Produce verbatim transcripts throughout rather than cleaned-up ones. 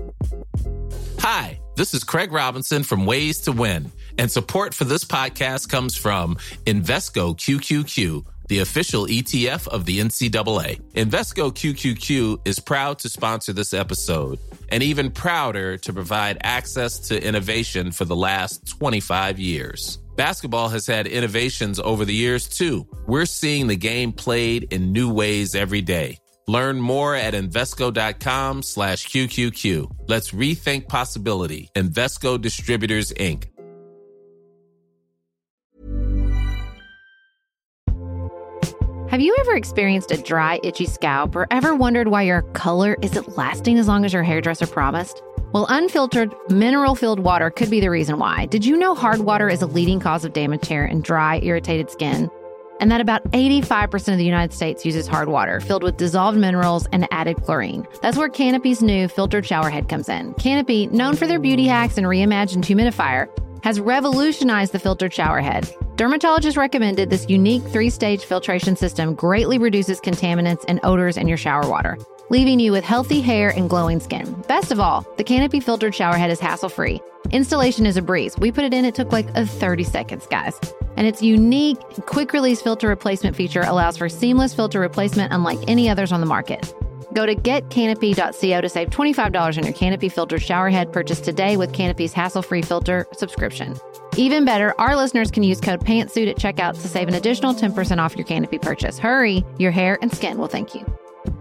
Hi, this is Craig Robinson from Ways to Win, and support for this podcast comes from Invesco Q Q Q, the official E T F of the N C double A. Invesco Q Q Q is proud to sponsor this episode, and even prouder to provide access to innovation for the last twenty-five years. Basketball has had innovations over the years, too. We're seeing the game played in new ways every day. Learn more at Invesco.com slash QQQ. Let's rethink possibility. Invesco Distributors, Incorporated. Have you ever experienced a dry, itchy scalp or ever wondered why your color isn't lasting as long as your hairdresser promised? Well, unfiltered, mineral-filled water could be the reason why. Did you know hard water is a leading cause of damaged hair and dry, irritated skin? And that about eighty-five percent of the United States uses hard water filled with dissolved minerals and added chlorine. That's where Canopy's new filtered shower head comes in. Canopy, known for their beauty hacks and reimagined humidifier, has revolutionized the filtered shower head. Dermatologists recommended this unique three-stage filtration system greatly reduces contaminants and odors in your shower water, leaving you with healthy hair and glowing skin. Best of all, the Canopy filtered shower head is hassle-free. Installation is a breeze. We put it in, it took like a thirty seconds, guys. And its unique quick-release filter replacement feature allows for seamless filter replacement unlike any others on the market. Go to get canopy dot co to save twenty-five dollars on your Canopy filtered shower head purchase today with Canopy's hassle-free filter subscription. Even better, our listeners can use code PANTSUIT at checkout to save an additional ten percent off your Canopy purchase. Hurry, your hair and skin will thank you.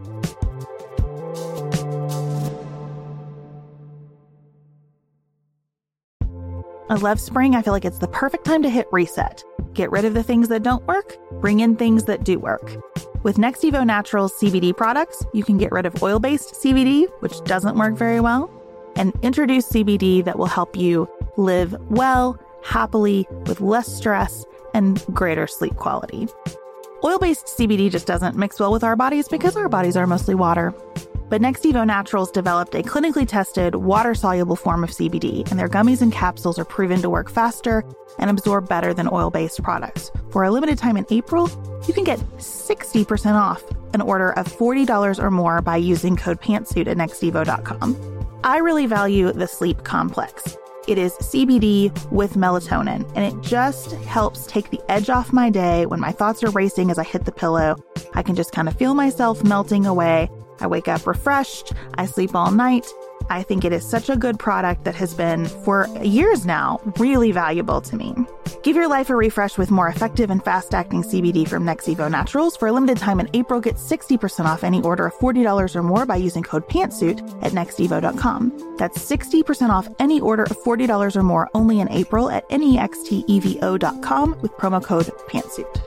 I love spring. I feel like it's the perfect time to hit reset. Get rid of the things that don't work, bring in things that do work. With Next Evo Naturals C B D products, you can get rid of oil-based C B D, which doesn't work very well, and introduce C B D that will help you live well, happily, with less stress, and greater sleep quality. Oil-based C B D just doesn't mix well with our bodies because our bodies are mostly water. But Next Evo Naturals developed a clinically tested, water-soluble form of C B D, and their gummies and capsules are proven to work faster and absorb better than oil-based products. For a limited time in April, you can get sixty percent off an order of forty dollars or more by using code PANTSUIT at next evo dot com. I really value the Sleep Complex. It is C B D with melatonin, and it just helps take the edge off my day when my thoughts are racing as I hit the pillow. I can just kind of feel myself melting away. I wake up refreshed. I sleep all night. I think it is such a good product that has been, for years now, really valuable to me. Give your life a refresh with more effective and fast-acting C B D from Next Evo Naturals. For a limited time in April, get sixty percent off any order of forty dollars or more by using code PANTSUIT at next evo dot com. That's sixty percent off any order of forty dollars or more only in April at next evo dot com with promo code PANTSUIT.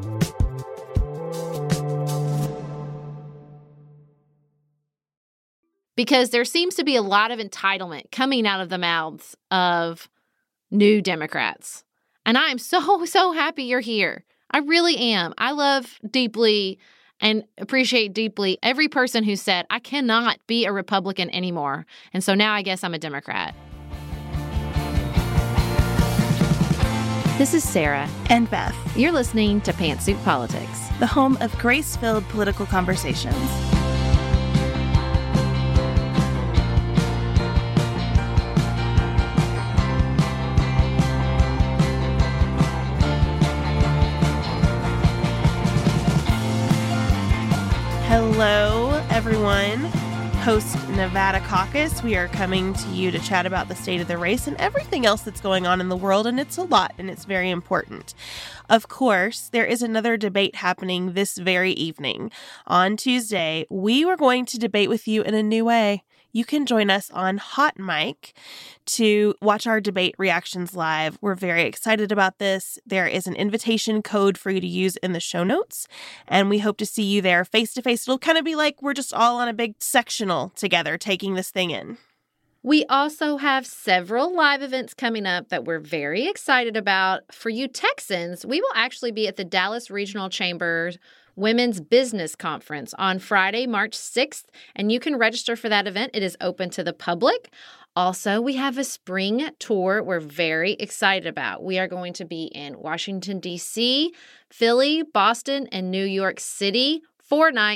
Because there seems to be a lot of entitlement coming out of the mouths of new Democrats. And I am so, so happy you're here. I really am. I love deeply and appreciate deeply every person who said, I cannot be a Republican anymore. And so now I guess I'm a Democrat. This is Sarah. And Beth. You're listening to Pantsuit Politics, the home of grace-filled political conversations. Hello, everyone. Post Nevada caucus, we are coming to you to chat about the state of the race and everything else that's going on in the world, and it's a lot, and it's very important. Of course, there is another debate happening this very evening. On Tuesday, we were going to debate with you in a new way. You can join us on Hot Mic to watch our debate reactions live. We're very excited about this. There is an invitation code for you to use in the show notes, and we hope to see you there face to face. It'll kind of be like we're just all on a big sectional together taking this thing in. We also have several live events coming up that we're very excited about. For you Texans, we will actually be at the Dallas Regional Chamber's Women's Business Conference on Friday, March sixth, and you can register for that event. It is open to the public. Also, we have a spring tour we're very excited about. We are going to be in Washington, D C, Philly, Boston, and New York City, four nights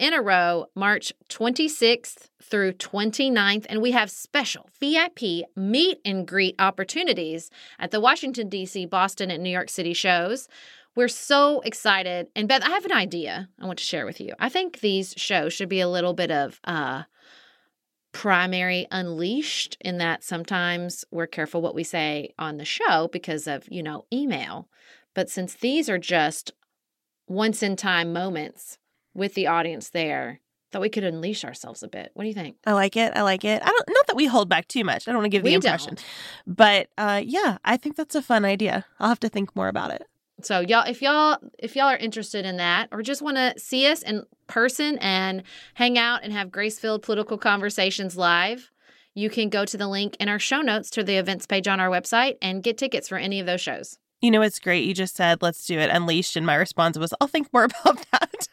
in a row, March twenty-sixth through twenty-ninth. And we have special V I P meet and greet opportunities at the Washington, D C, Boston, and New York City shows. We're so excited. And Beth, I have an idea I want to share with you. I think these shows should be a little bit of uh, primary unleashed, in that sometimes we're careful what we say on the show because of, you know, email. But since these are just once-in-time moments with the audience there, that we could unleash ourselves a bit. What do you think? I like it. I like it. I don't, not that we hold back too much. I don't want to give the We impression. don't. But uh, yeah, I think that's a fun idea. I'll have to think more about it. So y'all, if y'all, if y'all are interested in that, or just want to see us in person and hang out and have grace-filled political conversations live, you can go to the link in our show notes to the events page on our website and get tickets for any of those shows. You know, it's great. You just said, let's do it, Unleashed. And my response was, I'll think more about that.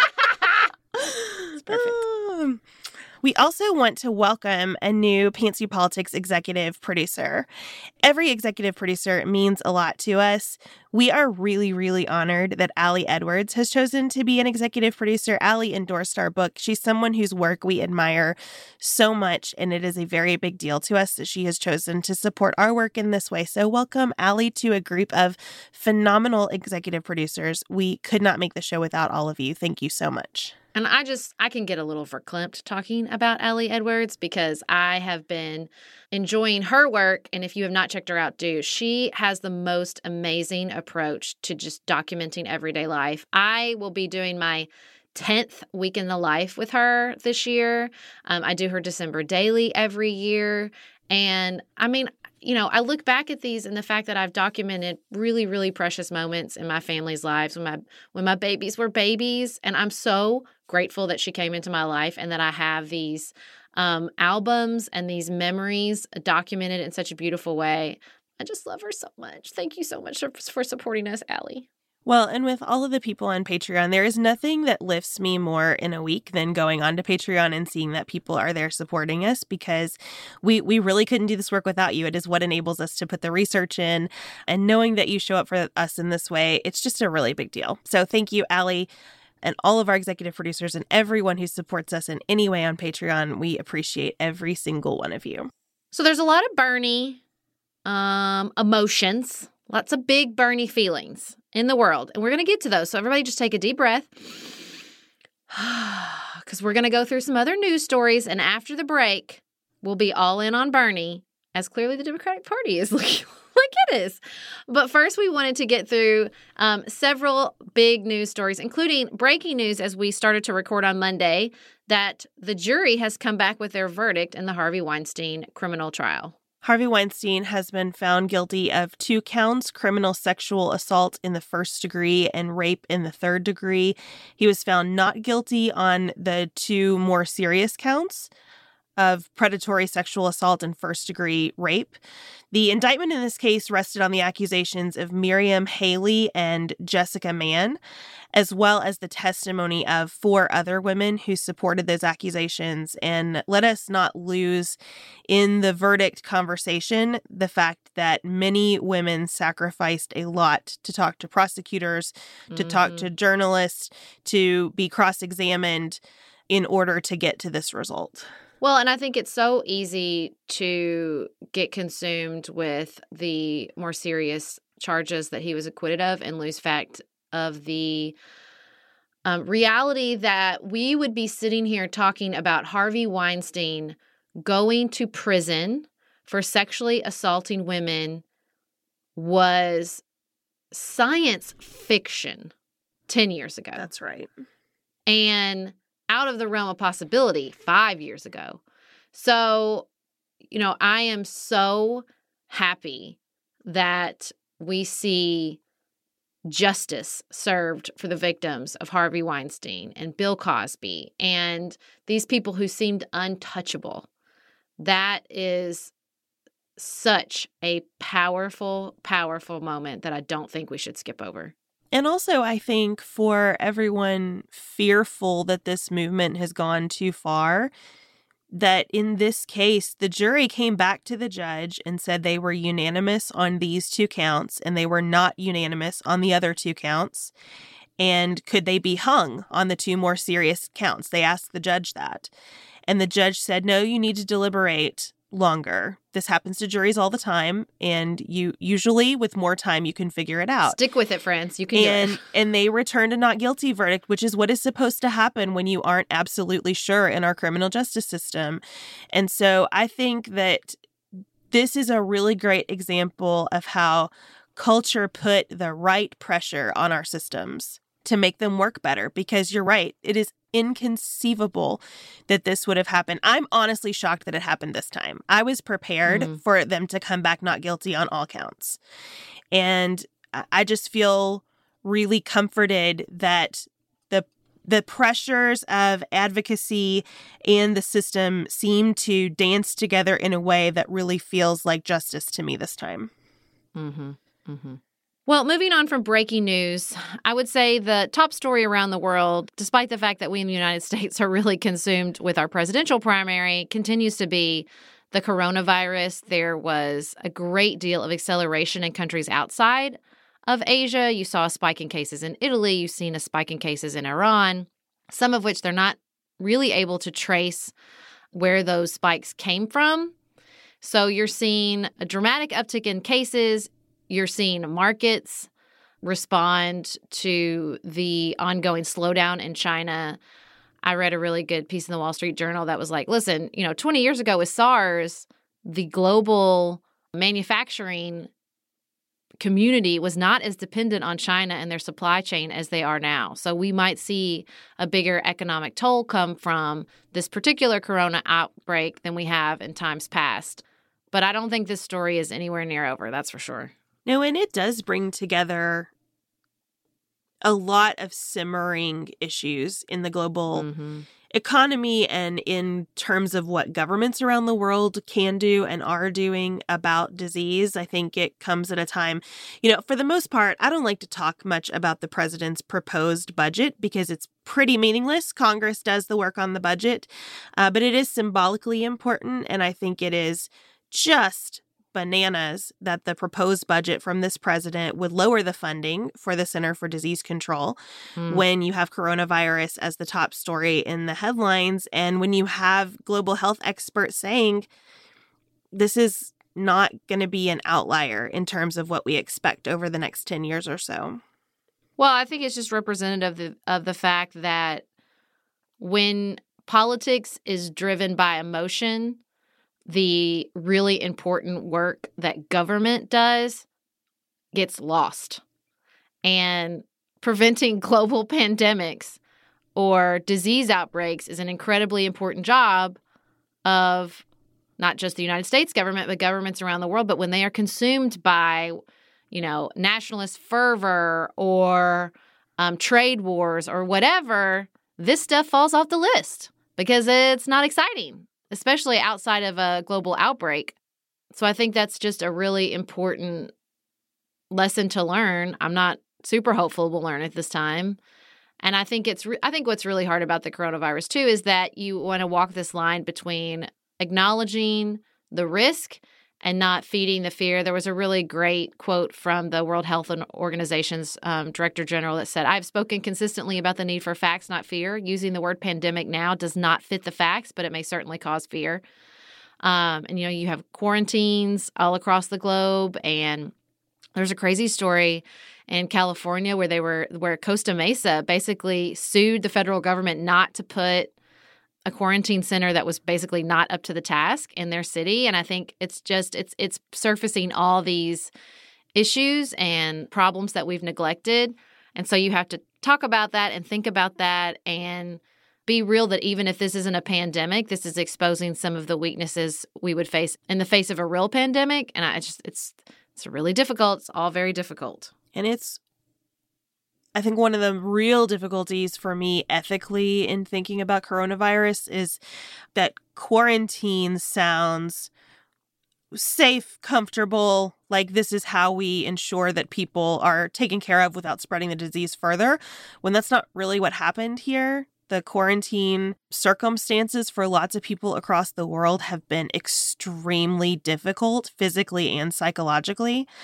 It's perfect. Um, we also want to welcome a new Pantsuit Politics executive producer. Every executive producer means a lot to us. We are really, really honored that Allie Edwards has chosen to be an executive producer. Allie endorsed our book. She's someone whose work we admire so much, and it is a very big deal to us that she has chosen to support our work in this way. So welcome, Allie, to a group of phenomenal executive producers. We could not make the show without all of you. Thank you so much. And I just, I can get a little verklempt talking about Allie Edwards because I have been enjoying her work. And if you have not checked her out, do. She has the most amazing approach to just documenting everyday life. I will be doing my tenth week in the life with her this year. Um, I do her December daily every year. And I mean, you know, I look back at these and the fact that I've documented really, really precious moments in my family's lives when my when my babies were babies. And I'm so grateful that she came into my life and that I have these um, albums and these memories documented in such a beautiful way. I just love her so much. Thank you so much for, for supporting us, Allie. Well, and with all of the people on Patreon, there is nothing that lifts me more in a week than going on to Patreon and seeing that people are there supporting us, because we, we really couldn't do this work without you. It is what enables us to put the research in, and knowing that you show up for us in this way, it's just a really big deal. So thank you, Allie, and all of our executive producers and everyone who supports us in any way on Patreon. We appreciate every single one of you. So there's a lot of Bernie um, emotions, lots of big Bernie feelings in the world. And we're going to get to those. So everybody just take a deep breath, because we're going to go through some other news stories. And after the break, we'll be all in on Bernie, as clearly the Democratic Party is looking like it is. But first, we wanted to get through um, several big news stories, including breaking news as we started to record on Monday, that the jury has come back with their verdict in the Harvey Weinstein criminal trial. Harvey Weinstein has been found guilty of two counts, criminal sexual assault in the first degree and rape in the third degree. He was found not guilty on the two more serious counts of predatory sexual assault and first-degree rape. The indictment in this case rested on the accusations of Miriam Haley and Jessica Mann, as well as the testimony of four other women who supported those accusations. And let us not lose in the verdict conversation the fact that many women sacrificed a lot to talk to prosecutors, to mm-hmm. talk to journalists, to be cross-examined in order to get to this result. Well, and I think it's so easy to get consumed with the more serious charges that he was acquitted of and lose fact of the um, reality that we would be sitting here talking about Harvey Weinstein going to prison for sexually assaulting women was science fiction ten years ago. That's right. And out of the realm of possibility five years ago. So, you know, I am so happy that we see justice served for the victims of Harvey Weinstein and Bill Cosby and these people who seemed untouchable. That is such a powerful, powerful moment that I don't think we should skip over. And also, I think for everyone fearful that this movement has gone too far, that in this case, the jury came back to the judge and said they were unanimous on these two counts and they were not unanimous on the other two counts. And could they be hung on the two more serious counts? They asked the judge that. And the judge said, no, you need to deliberate longer. This happens to juries all the time. And you usually, with more time, you can figure it out. Stick with it, friends. You can and, do it. And they returned a not guilty verdict, which is what is supposed to happen when you aren't absolutely sure in our criminal justice system. And so I think that this is a really great example of how culture put the right pressure on our systems to make them work better, because you're right. It is inconceivable that this would have happened. I'm honestly shocked that it happened this time. I was prepared mm. for them to come back not guilty on all counts. And I just feel really comforted that the the pressures of advocacy and the system seem to dance together in a way that really feels like justice to me this time. Mm-hmm. Mm-hmm. Well, moving on from breaking news, I would say the top story around the world, despite the fact that we in the United States are really consumed with our presidential primary, continues to be the coronavirus. There was a great deal of acceleration in countries outside of Asia. You saw a spike in cases in Italy. You've seen a spike in cases in Iran, some of which they're not really able to trace where those spikes came from. So you're seeing a dramatic uptick in cases. You're seeing markets respond to the ongoing slowdown in China. I read a really good piece in the Wall Street Journal that was like, listen, you know, twenty years ago with SARS, the global manufacturing community was not as dependent on China and their supply chain as they are now. So we might see a bigger economic toll come from this particular corona outbreak than we have in times past. But I don't think this story is anywhere near over, that's for sure. No, and it does bring together a lot of simmering issues in the global mm-hmm. economy and in terms of what governments around the world can do and are doing about disease. I think it comes at a time, you know, for the most part, I don't like to talk much about the president's proposed budget because it's pretty meaningless. Congress does the work on the budget, uh, but it is symbolically important. And I think it is just bananas that the proposed budget from this president would lower the funding for the Center for Disease Control mm. when you have coronavirus as the top story in the headlines, and when you have global health experts saying this is not going to be an outlier in terms of what we expect over the next ten years or so. Well, I think it's just representative of the, of the fact that when politics is driven by emotion, the really important work that government does gets lost. And preventing global pandemics or disease outbreaks is an incredibly important job of not just the United States government, but governments around the world. But when they are consumed by, you know, nationalist fervor or um, trade wars or whatever, this stuff falls off the list because it's not exciting, especially outside of a global outbreak. So I think that's just a really important lesson to learn. I'm not super hopeful we'll learn it this time. And I think it's re- I think what's really hard about the coronavirus, too, is that you want to walk this line between acknowledging the risk and not feeding the fear. There was a really great quote from the World Health Organization's um, Director General that said, "I've spoken consistently about the need for facts, not fear. Using the word pandemic now does not fit the facts, but it may certainly cause fear." Um, and, you know, you have quarantines all across the globe. And there's a crazy story in California where they were where Costa Mesa basically sued the federal government not to put a quarantine center that was basically not up to the task in their city. And I think it's just it's it's surfacing all these issues and problems that we've neglected. And so you have to talk about that and think about that and be real that even if this isn't a pandemic, this is exposing some of the weaknesses we would face in the face of a real pandemic. And I just it's it's really difficult. It's all very difficult. And it's I think one of the real difficulties for me ethically in thinking about coronavirus is that quarantine sounds safe, comfortable, like this is how we ensure that people are taken care of without spreading the disease further, when that's not really what happened here. The quarantine circumstances for lots of people across the world have been extremely difficult physically and psychologically.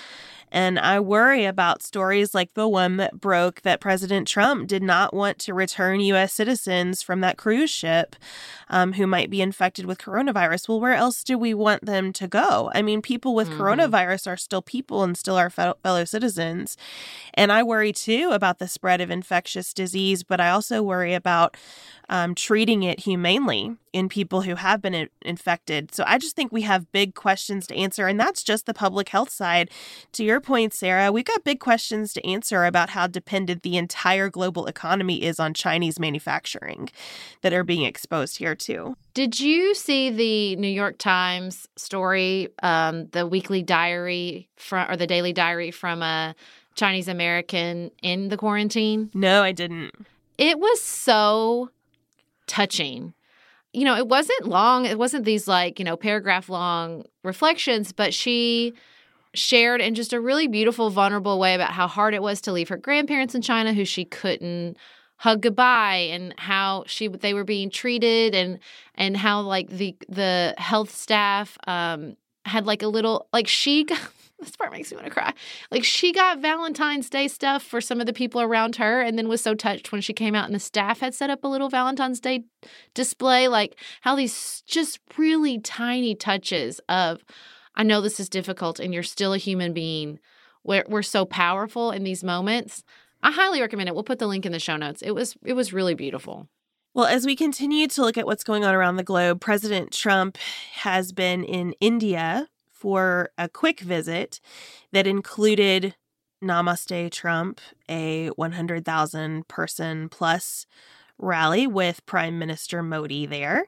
And I worry about stories like the one that broke that President Trump did not want to return U S citizens from that cruise ship um, who might be infected with coronavirus. Well, where else do we want them to go? I mean, people with mm-hmm. coronavirus are still people and still our fellow citizens. And I worry, too, about the spread of infectious disease, but I also worry about um, treating it humanely in people who have been in- infected. So I just think we have big questions to answer, and that's just the public health side. To your point, Sarah, we've got big questions to answer about how dependent the entire global economy is on Chinese manufacturing that are being exposed here, too. Did you see the New York Times story, um, the weekly diary from, or the daily diary from a Chinese American in the quarantine? No, I didn't. It was so touching. You know, it wasn't long. It wasn't these like, you know, paragraph long reflections, but she shared in just a really beautiful, vulnerable way about how hard it was to leave her grandparents in China who she couldn't hug goodbye, and how she they were being treated, and and how like the the health staff um had like a little like she got, this part makes me want to cry. Like she got Valentine's Day stuff for some of the people around her, and then was so touched when she came out and the staff had set up a little Valentine's Day display. Like how these just really tiny touches of, I know this is difficult and you're still a human being. We're, we're so powerful in these moments. I highly recommend it. We'll put the link in the show notes. It was it was really beautiful. Well, as we continue to look at what's going on around the globe, President Trump has been in India for a quick visit that included Namaste Trump, a one hundred thousand person plus rally with Prime Minister Modi there.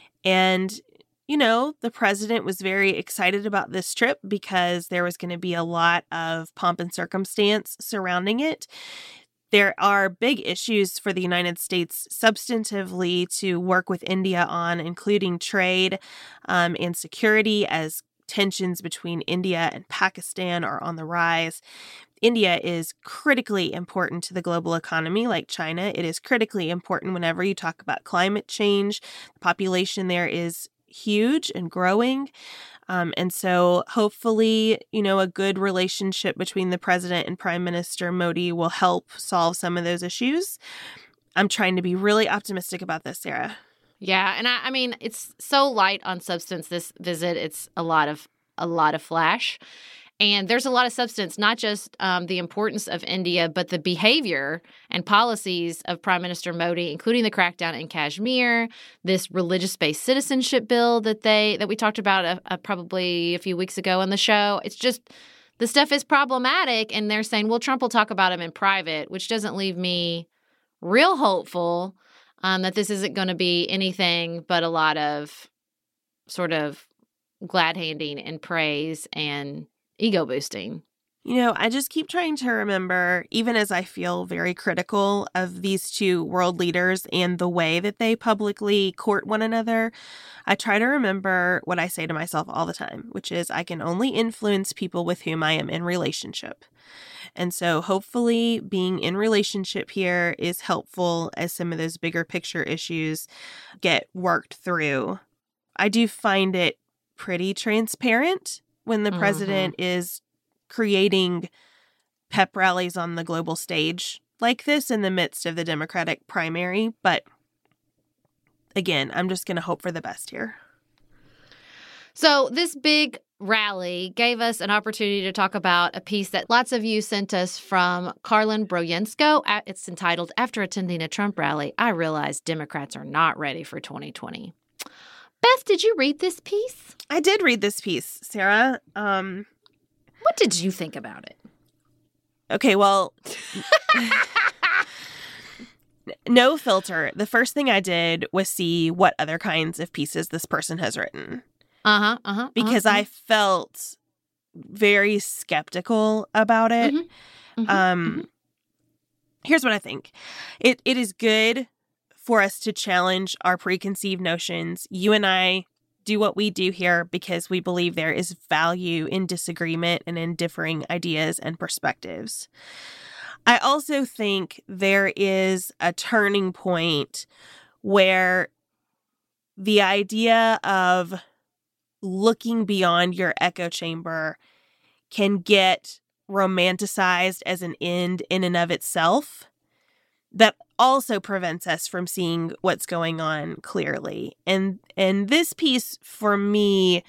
And, you know, the president was very excited about this trip because there was going to be a lot of pomp and circumstance surrounding it. There are big issues for the United States substantively to work with India on, including trade um, and security, as tensions between India and Pakistan are on the rise. India is critically important to the global economy, like China. It is critically important whenever you talk about climate change. The population there is huge and growing. Um, and so hopefully, you know, a good relationship between the president and Prime Minister Modi will help solve some of those issues. I'm trying to be really optimistic about this, Sarah. Yeah, and I, I mean, it's so light on substance, this visit. It's a lot of a lot of flash. And there's a lot of substance, not just um, the importance of India, but the behavior and policies of Prime Minister Modi, including the crackdown in Kashmir, this religious-based citizenship bill that they that we talked about uh, uh, probably a few weeks ago on the show. It's just the stuff is problematic, and they're saying, well, Trump will talk about him in private, which doesn't leave me real hopeful um, that this isn't going to be anything but a lot of sort of glad-handing and praise and ego boosting. You know, I just keep trying to remember, even as I feel very critical of these two world leaders and the way that they publicly court one another, I try to remember what I say to myself all the time, which is I can only influence people with whom I am in relationship. And so hopefully being in relationship here is helpful as some of those bigger picture issues get worked through. I do find it pretty transparent when the president mm-hmm. is creating pep rallies on the global stage like this in the midst of the Democratic primary. But again, I'm just going to hope for the best here. So this big rally gave us an opportunity to talk about a piece that lots of you sent us from Karlyn Broyensko. It's entitled, "After Attending a Trump Rally, I Realized Democrats Are Not Ready for twenty twenty. Beth, did you read this piece? I did read this piece, Sarah. Um, what did you think about it? Okay, well, no filter. The first thing I did was see what other kinds of pieces this person has written. Uh-huh, uh-huh. Because uh-huh. I felt very skeptical about it. Mm-hmm, mm-hmm, um, mm-hmm. Here's what I think. It It is good for us to challenge our preconceived notions. You and I do what we do here because we believe there is value in disagreement and in differing ideas and perspectives. I also think there is a turning point where the idea of looking beyond your echo chamber can get romanticized as an end in and of itself that also prevents us from seeing what's going on clearly. And and this piece, for me,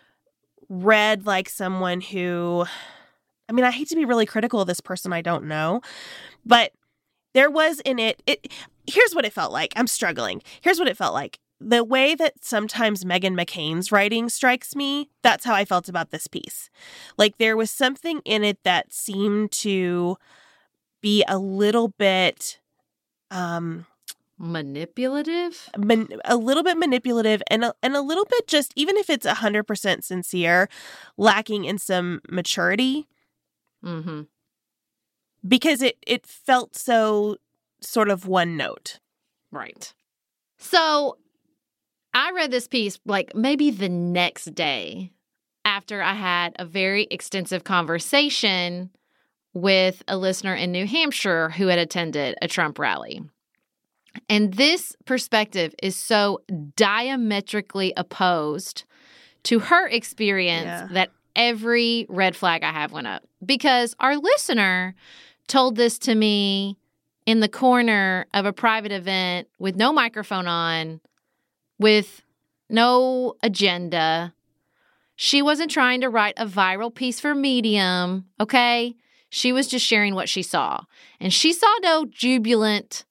read like someone who, I mean, I hate to be really critical of this person I don't know, but there was in it, it here's what it felt like. I'm struggling. Here's what it felt like. The way that sometimes Meghan McCain's writing strikes me, that's how I felt about this piece. Like there was something in it that seemed to be a little bit um, manipulative, man, a little bit manipulative, and a, and a little bit just, even if it's a hundred percent sincere, lacking in some maturity. Mm-hmm. Because it it felt so sort of one note. Right. So I read this piece like maybe the next day after I had a very extensive conversation with a listener in New Hampshire who had attended a Trump rally. And this perspective is so diametrically opposed to her experience yeah. that every red flag I have went up. Because our listener told this to me in the corner of a private event with no microphone on, with no agenda. She wasn't trying to write a viral piece for Medium, okay? She was just sharing what she saw. And she saw no jubilant,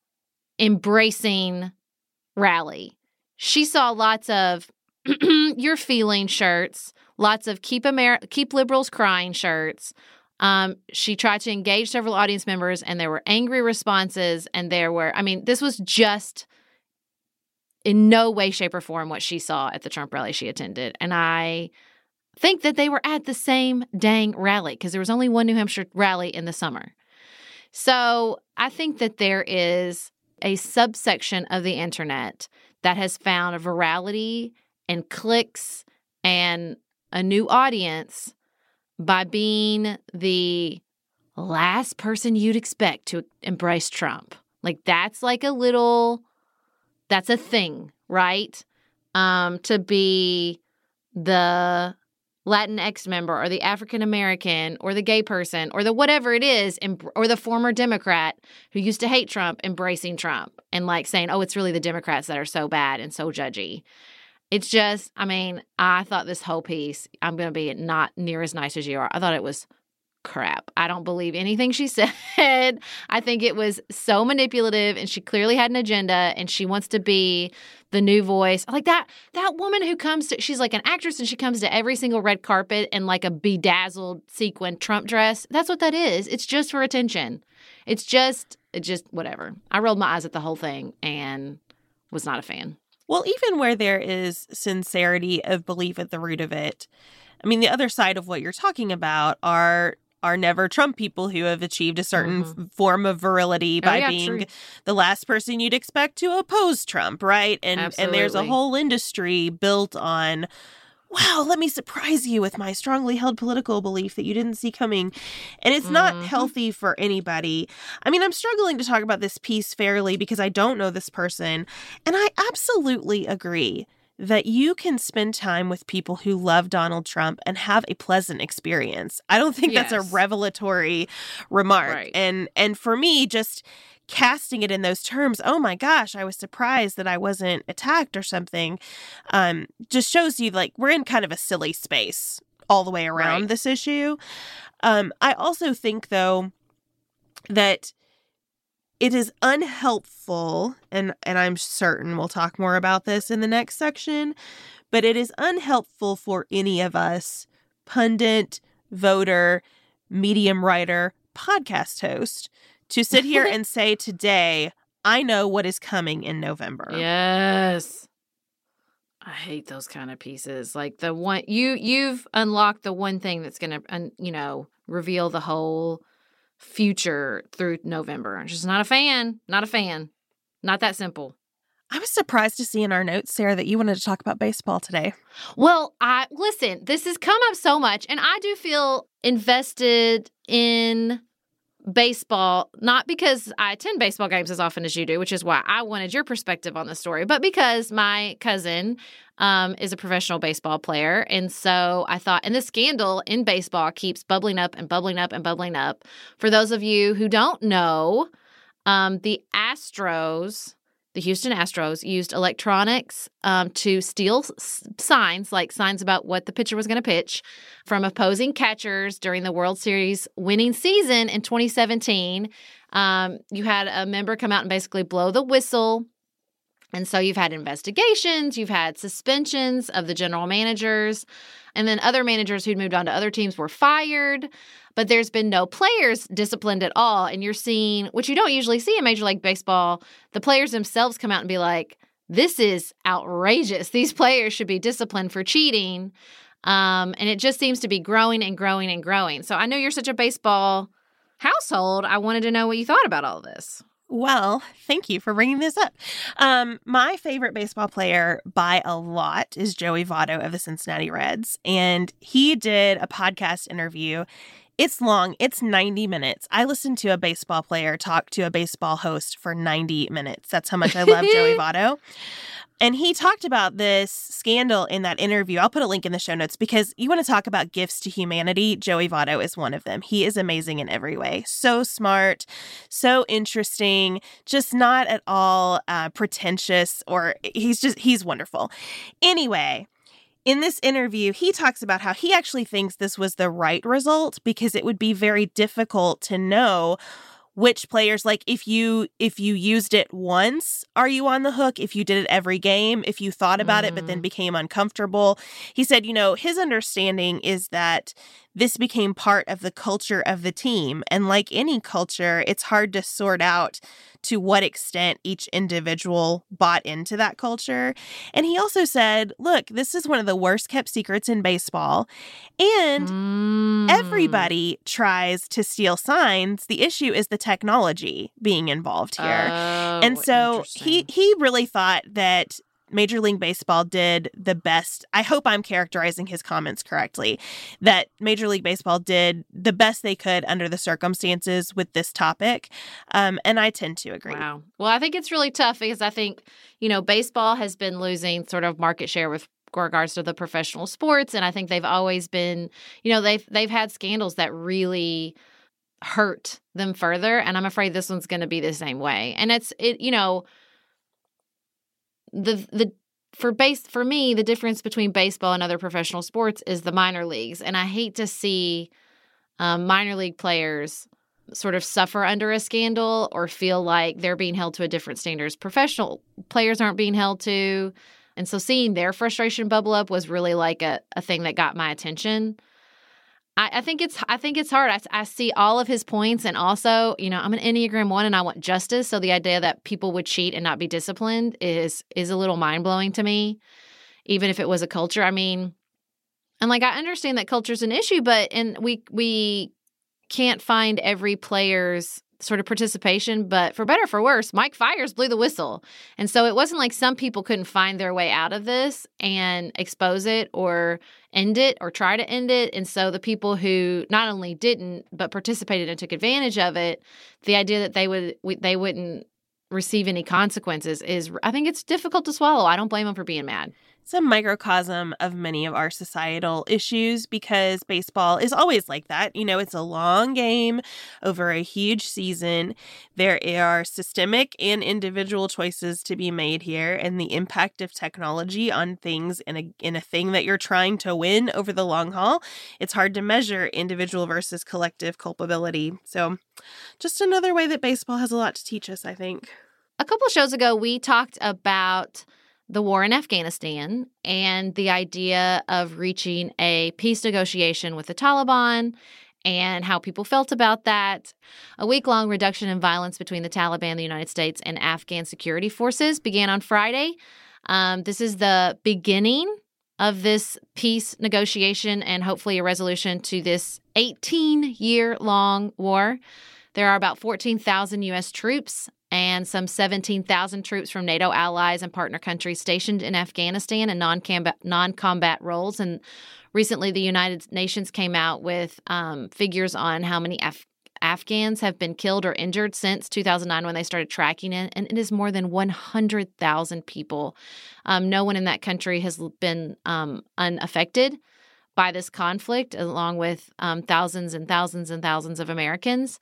embracing rally. She saw lots of "you're feeling" shirts, lots of keep Amer- keep liberals crying shirts. Um, she tried to engage several audience members, and there were angry responses, and there were, I mean, this was just in no way, shape, or form what she saw at the Trump rally she attended. And I think that they were at the same dang rally because there was only one New Hampshire rally in the summer. So I think that there is a subsection of the internet that has found a virality and clicks and a new audience by being the last person you'd expect to embrace Trump. Like that's like a little, that's a thing, right? Um, to be the Latinx member or the African American or the gay person or the whatever it is, or the former Democrat who used to hate Trump embracing Trump and like saying, oh, it's really the Democrats that are so bad and so judgy. It's just, I mean, I thought this whole piece, I'm going to be not near as nice as you are. I thought it was crap. I don't believe anything she said. I think it was so manipulative, and she clearly had an agenda, and she wants to be the new voice. Like that that woman who comes to, she's like an actress, and she comes to every single red carpet in like a bedazzled sequin Trump dress. That's what that is. It's just for attention. It's just, it just whatever. I rolled my eyes at the whole thing and was not a fan. Well, even where there is sincerity of belief at the root of it, I mean, the other side of what you're talking about are are never Trump people who have achieved a certain mm-hmm. f- form of virility by oh, yeah, being true. the last person you'd expect to oppose Trump, right? And Absolutely. and there's a whole industry built on, wow, let me surprise you with my strongly held political belief that you didn't see coming. And it's mm-hmm. not healthy for anybody. I mean, I'm struggling to talk about this piece fairly because I don't know this person. And I absolutely agree that you can spend time with people who love Donald Trump and have a pleasant experience. I don't think yes. that's a revelatory remark. Right. And and for me, just casting it in those terms, oh my gosh, I was surprised that I wasn't attacked or something, um, just shows you like we're in kind of a silly space all the way around right. this issue. Um, I also think, though, that it is unhelpful, and, and I'm certain we'll talk more about this in the next section, but it is unhelpful for any of us, pundit, voter, Medium writer, podcast host, to sit here and say today, I know what is coming in November. Yes. I hate those kind of pieces. Like the one, you, you've unlocked the one thing that's going to, you know, reveal the whole future through November. I'm just not a fan. Not a fan. Not that simple. I was surprised to see in our notes, Sarah, that you wanted to talk about baseball today. Well, I listen, this has come up so much, and I do feel invested in baseball, not because I attend baseball games as often as you do, which is why I wanted your perspective on the story, but because my cousin um, is a professional baseball player. And so I thought, and the scandal in baseball keeps bubbling up and bubbling up and bubbling up. For those of you who don't know, um, the Astros, the Houston Astros, used electronics um, to steal s- signs, like signs about what the pitcher was going to pitch, from opposing catchers during the World Series winning season in twenty seventeen. Um, you had a member come out and basically blow the whistle. And so you've had investigations, you've had suspensions of the general managers, and then other managers who'd moved on to other teams were fired. But there's been no players disciplined at all. And you're seeing, which you don't usually see in Major League Baseball, the players themselves come out and be like, this is outrageous. These players should be disciplined for cheating. Um, and it just seems to be growing and growing and growing. So I know you're such a baseball household. I wanted to know what you thought about all of this. Well, thank you for bringing this up. Um, my favorite baseball player by a lot is Joey Votto of the Cincinnati Reds. And he did a podcast interview. It's long. It's ninety minutes. I listened to a baseball player talk to a baseball host for ninety minutes. That's how much I love Joey Votto. And he talked about this scandal in that interview. I'll put a link in the show notes because you want to talk about gifts to humanity. Joey Votto is one of them. He is amazing in every way. So smart, so interesting, just not at all uh, pretentious, or he's just, he's wonderful. Anyway, in this interview, he talks about how he actually thinks this was the right result because it would be very difficult to know which players, like if you if you used it once, are you on the hook? If you did it every game, if you thought about mm. it but then became uncomfortable. He said, you know, his understanding is that this became part of the culture of the team. And like any culture, it's hard to sort out to what extent each individual bought into that culture. And he also said, look, this is one of the worst kept secrets in baseball. And mm. everybody tries to steal signs. The issue is the technology being involved here. Oh, and so he, he really thought that Major League Baseball did the best. I hope I'm characterizing his comments correctly, that Major League Baseball did the best they could under the circumstances with this topic. Um, and I tend to agree. Wow. Well, I think it's really tough because I think, you know, baseball has been losing sort of market share with regards to the professional sports. And I think they've always been, you know, they've, they've had scandals that really hurt them further. And I'm afraid this one's going to be the same way. And it's, it, you know, The the for base for me, the difference between baseball and other professional sports is the minor leagues, and I hate to see um, minor league players sort of suffer under a scandal or feel like they're being held to a different standard as professional players aren't being held to, and so seeing their frustration bubble up was really like a, a thing that got my attention. I, I think it's I think it's hard. I, I see all of his points, and also, you know, I'm an Enneagram one, and I want justice. So the idea that people would cheat and not be disciplined is is a little mind blowing to me, even if it was a culture. I mean, and like I understand that culture is an issue, but and we we can't find every player's sort of participation. But for better or for worse, Mike Fiers blew the whistle, and so it wasn't like some people couldn't find their way out of this and expose it or end it or try to end it. And so the people who not only didn't but participated and took advantage of it, the idea that they would they wouldn't receive any consequences is, I think it's difficult to swallow. I don't blame them for being mad. It's a microcosm of many of our societal issues because baseball is always like that. You know, it's a long game over a huge season. There are systemic and individual choices to be made here, and the impact of technology on things in a in a thing that you're trying to win over the long haul. It's hard to measure individual versus collective culpability. So just another way that baseball has a lot to teach us, I think. A couple of shows ago, we talked about the war in Afghanistan and the idea of reaching a peace negotiation with the Taliban and how people felt about that. A week-long reduction in violence between the Taliban, the United States, and Afghan security forces began on Friday. Um, this is the beginning of this peace negotiation and hopefully a resolution to this eighteen-year-long war. There are about fourteen thousand U S troops and some seventeen thousand troops from NATO allies and partner countries stationed in Afghanistan in non-combat, non-combat roles. And recently, the United Nations came out with um, figures on how many Af- Afghans have been killed or injured since two thousand nine when they started tracking it, and it is more than one hundred thousand people. Um, no one in that country has been um, unaffected by this conflict, along with um, thousands and thousands and thousands of Americans.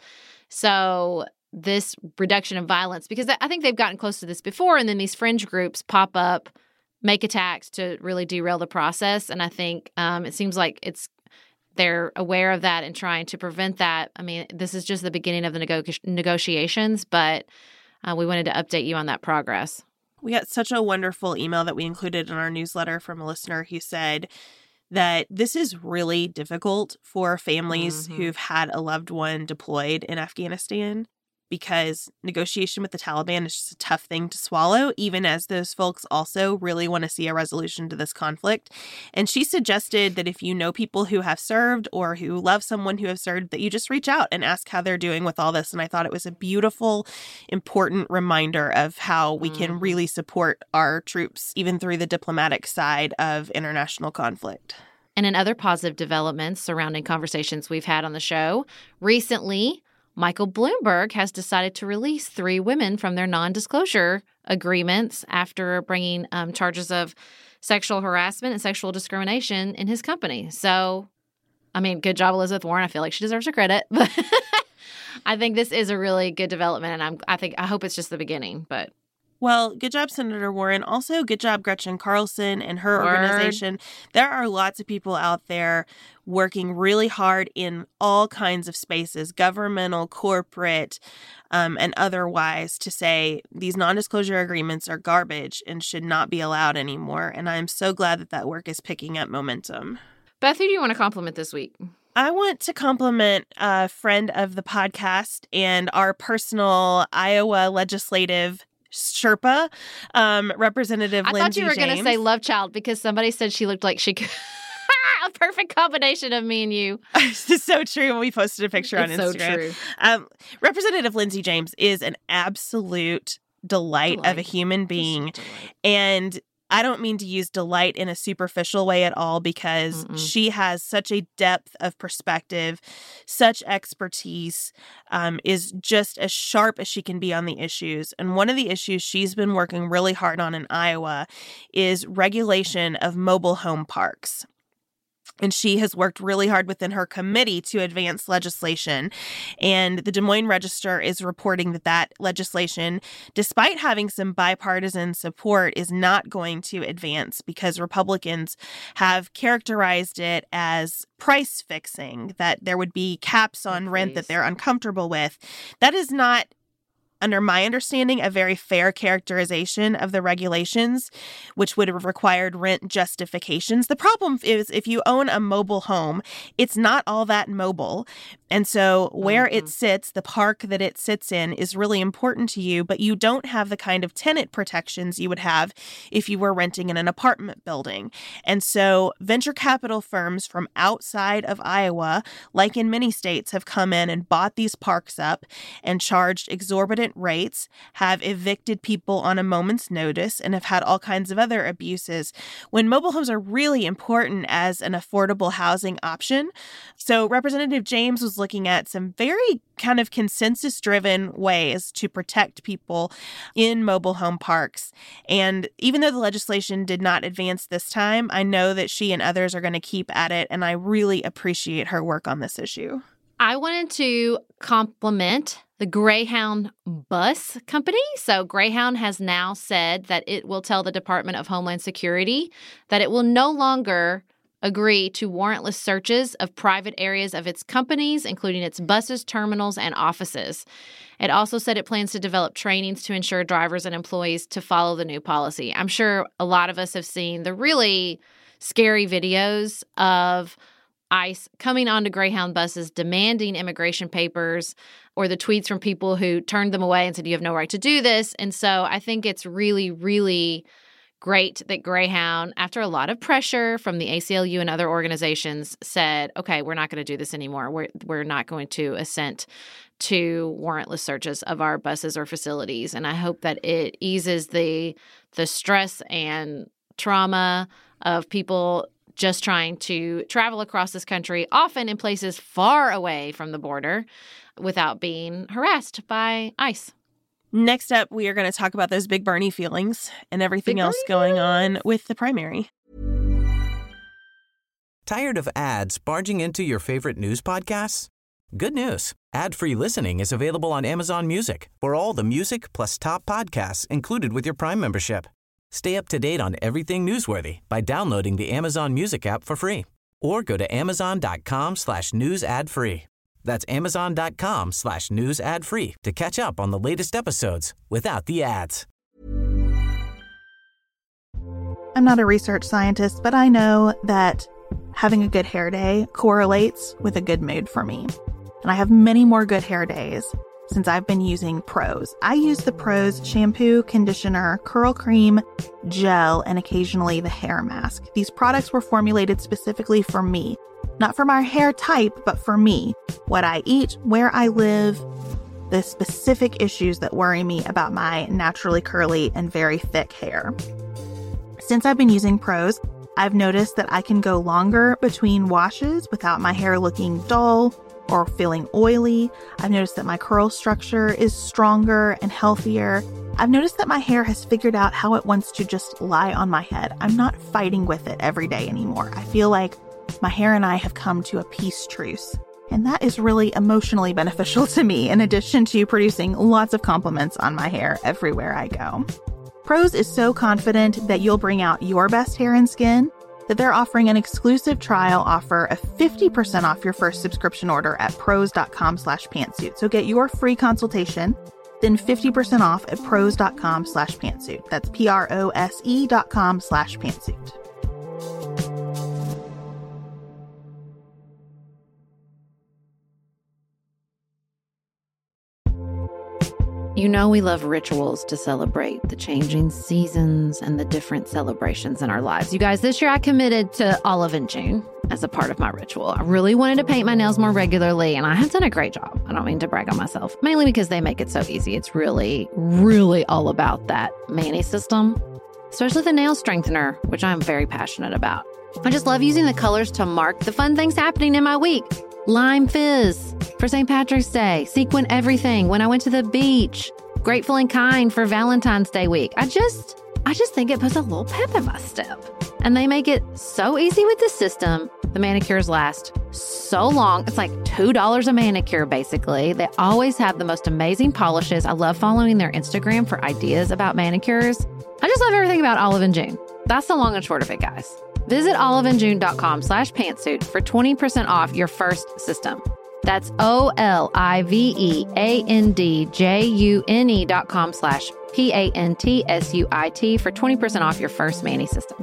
So this reduction of violence, because I think they've gotten close to this before, and then these fringe groups pop up, make attacks to really derail the process. And I think um, it seems like it's they're aware of that and trying to prevent that. I mean, this is just the beginning of the nego- negotiations, but uh, we wanted to update you on that progress. We got such a wonderful email that we included in our newsletter from a listener who said that this is really difficult for families mm-hmm. who've had a loved one deployed in Afghanistan, because negotiation with the Taliban is just a tough thing to swallow, even as those folks also really want to see a resolution to this conflict. And she suggested that if you know people who have served or who love someone who have served, that you just reach out and ask how they're doing with all this. And I thought it was a beautiful, important reminder of how we can mm. really support our troops, even through the diplomatic side of international conflict. And in other positive developments surrounding conversations we've had on the show, recently, Michael Bloomberg has decided to release three women from their non-disclosure agreements after bringing um, charges of sexual harassment and sexual discrimination in his company. So, I mean, good job, Elizabeth Warren. I feel like she deserves her credit. But I think this is a really good development, and I'm, I think I hope it's just the beginning. But well, good job, Senator Warren. Also, good job, Gretchen Carlson and her Word. organization. There are lots of people out there working really hard in all kinds of spaces, governmental, corporate, um, and otherwise, to say these non-disclosure agreements are garbage and should not be allowed anymore. And I'm so glad that that work is picking up momentum. Beth, who do you want to compliment this week? I want to compliment a friend of the podcast and our personal Iowa legislative Sherpa, um, Representative I Lindsey thought you were going to say love child because somebody said she looked like she could. A perfect combination of me and you. It's so true. We posted a picture it's on Instagram. So true. Um, Representative Lindsey James is an absolute delight, delight. of a human being. And I don't mean to use delight in a superficial way at all, because Mm-mm. she has such a depth of perspective, such expertise, um, is just as sharp as she can be on the issues. And one of the issues she's been working really hard on in Iowa is regulation of mobile home parks. And she has worked really hard within her committee to advance legislation. And the Des Moines Register is reporting that that legislation, despite having some bipartisan support, is not going to advance because Republicans have characterized it as price fixing, that there would be caps on oh, rent that they're uncomfortable with. That is not, under my understanding, a very fair characterization of the regulations, which would have required rent justifications. The problem is if you own a mobile home, it's not all that mobile. And so where mm-hmm. it sits, the park that it sits in, is really important to you, but you don't have the kind of tenant protections you would have if you were renting in an apartment building. And so venture capital firms from outside of Iowa, like in many states, have come in and bought these parks up and charged exorbitant rates, have evicted people on a moment's notice, and have had all kinds of other abuses, when mobile homes are really important as an affordable housing option. So Representative James was looking at some very kind of consensus-driven ways to protect people in mobile home parks. And even though the legislation did not advance this time, I know that she and others are going to keep at it, and I really appreciate her work on this issue. I wanted to compliment the Greyhound Bus Company. So Greyhound has now said that it will tell the Department of Homeland Security that it will no longer agree to warrantless searches of private areas of its companies, including its buses, terminals, and offices. It also said it plans to develop trainings to ensure drivers and employees to follow the new policy. I'm sure a lot of us have seen the really scary videos of ICE coming onto Greyhound buses demanding immigration papers, or the tweets from people who turned them away and said, you have no right to do this. And so I think it's really, really great that Greyhound, after a lot of pressure from the A C L U and other organizations, said, okay, we're not going to do this anymore. We're, we're not going to assent to warrantless searches of our buses or facilities. And I hope that it eases the the stress and trauma of people just trying to travel across this country, often in places far away from the border, without being harassed by ICE. Next up, we are going to talk about those Big Bernie feelings and everything Big else Bernie going feelings. on with the primary. Tired of ads barging into your favorite news podcasts? Good news. Ad-free listening is available on Amazon Music for all the music plus top podcasts included with your Prime membership. Stay up to date on everything newsworthy by downloading the Amazon Music app for free or go to amazon.com slash news ad free. That's amazon.com slash news ad free to catch up on the latest episodes without the ads. I'm not a research scientist, but I know that having a good hair day correlates with a good mood for me. And I have many more good hair days since I've been using Prose. I use the Prose shampoo, conditioner, curl cream, gel, and occasionally the hair mask. These products were formulated specifically for me. Not for my hair type, but for me. What I eat, where I live, the specific issues that worry me about my naturally curly and very thick hair. Since I've been using Prose, I've noticed that I can go longer between washes without my hair looking dull or feeling oily. I've noticed that my curl structure is stronger and healthier. I've noticed that my hair has figured out how it wants to just lie on my head. I'm not fighting with it every day anymore. I feel like my hair and I have come to a peace truce. And that is really emotionally beneficial to me, in addition to producing lots of compliments on my hair everywhere I go. Prose is so confident that you'll bring out your best hair and skin that they're offering an exclusive trial offer of fifty percent off your first subscription order at prose.com slash pantsuit. So get your free consultation, then fifty percent off at prose.com slash pantsuit. That's P-R-O-S-E dot com slash pantsuit. You know we love rituals to celebrate the changing seasons and the different celebrations in our lives. You guys, this year I committed to Olive and June as a part of my ritual. I really wanted to paint my nails more regularly, and I have done a great job. I don't mean to brag on myself, mainly because they make it so easy. It's really, really all about that Mani system, especially the nail strengthener, which I'm very passionate about. I just love using the colors to mark the fun things happening in my week. Lime Fizz for Saint Patrick's Day, Sequin Everything when I went to the beach, Grateful and Kind for Valentine's Day week. I just, I just think it puts a little pep in my step. And they make it so easy with the system. The manicures last so long. It's like two dollars a manicure, basically. They always have the most amazing polishes. I love following their Instagram for ideas about manicures. I just love everything about Olive and June. That's the long and short of it, guys. Visit oliveandjune.com slash pantsuit for twenty percent off your first system. That's O-L-I-V-E-A-N-D-J-U-N-E dot com slash P-A-N-T-S-U-I-T for twenty percent off your first Mani system.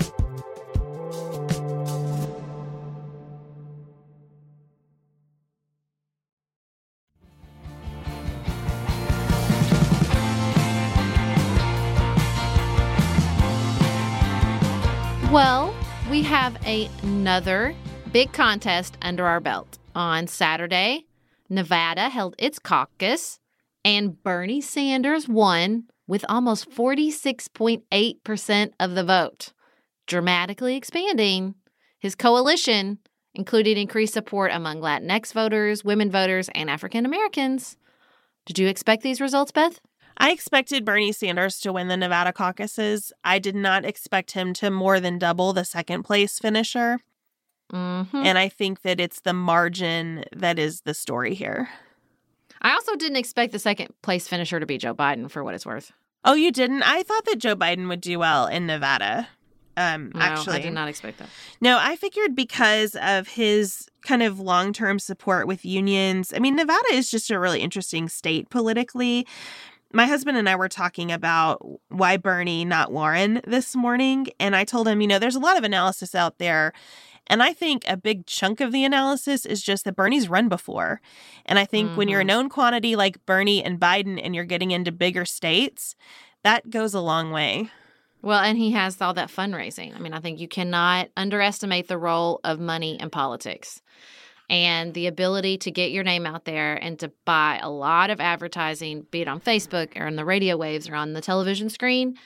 Well, we have a, another big contest under our belt. On Saturday, Nevada held its caucus, and Bernie Sanders won with almost forty-six point eight percent of the vote, dramatically expanding his coalition, including increased support among Latinx voters, women voters, and African Americans. Did you expect these results, Beth? I expected Bernie Sanders to win the Nevada caucuses. I did not expect him to more than double the second place finisher. Mm-hmm. And I think that it's the margin that is the story here. I also didn't expect the second place finisher to be Joe Biden, for what it's worth. Oh, you didn't? I thought that Joe Biden would do well in Nevada. Um, No, actually, I did not expect that. No, I figured because of his kind of long-term support with unions. I mean, Nevada is just a really interesting state politically. My husband and I were talking about why Bernie, not Warren, this morning. And I told him, you know, there's a lot of analysis out there. And I think a big chunk of the analysis is just that Bernie's run before. And I think mm-hmm. when you're a known quantity like Bernie and Biden and you're getting into bigger states, that goes a long way. Well, and he has all that fundraising. I mean, I think you cannot underestimate the role of money in politics and the ability to get your name out there and to buy a lot of advertising, be it on Facebook or on the radio waves or on the television screen,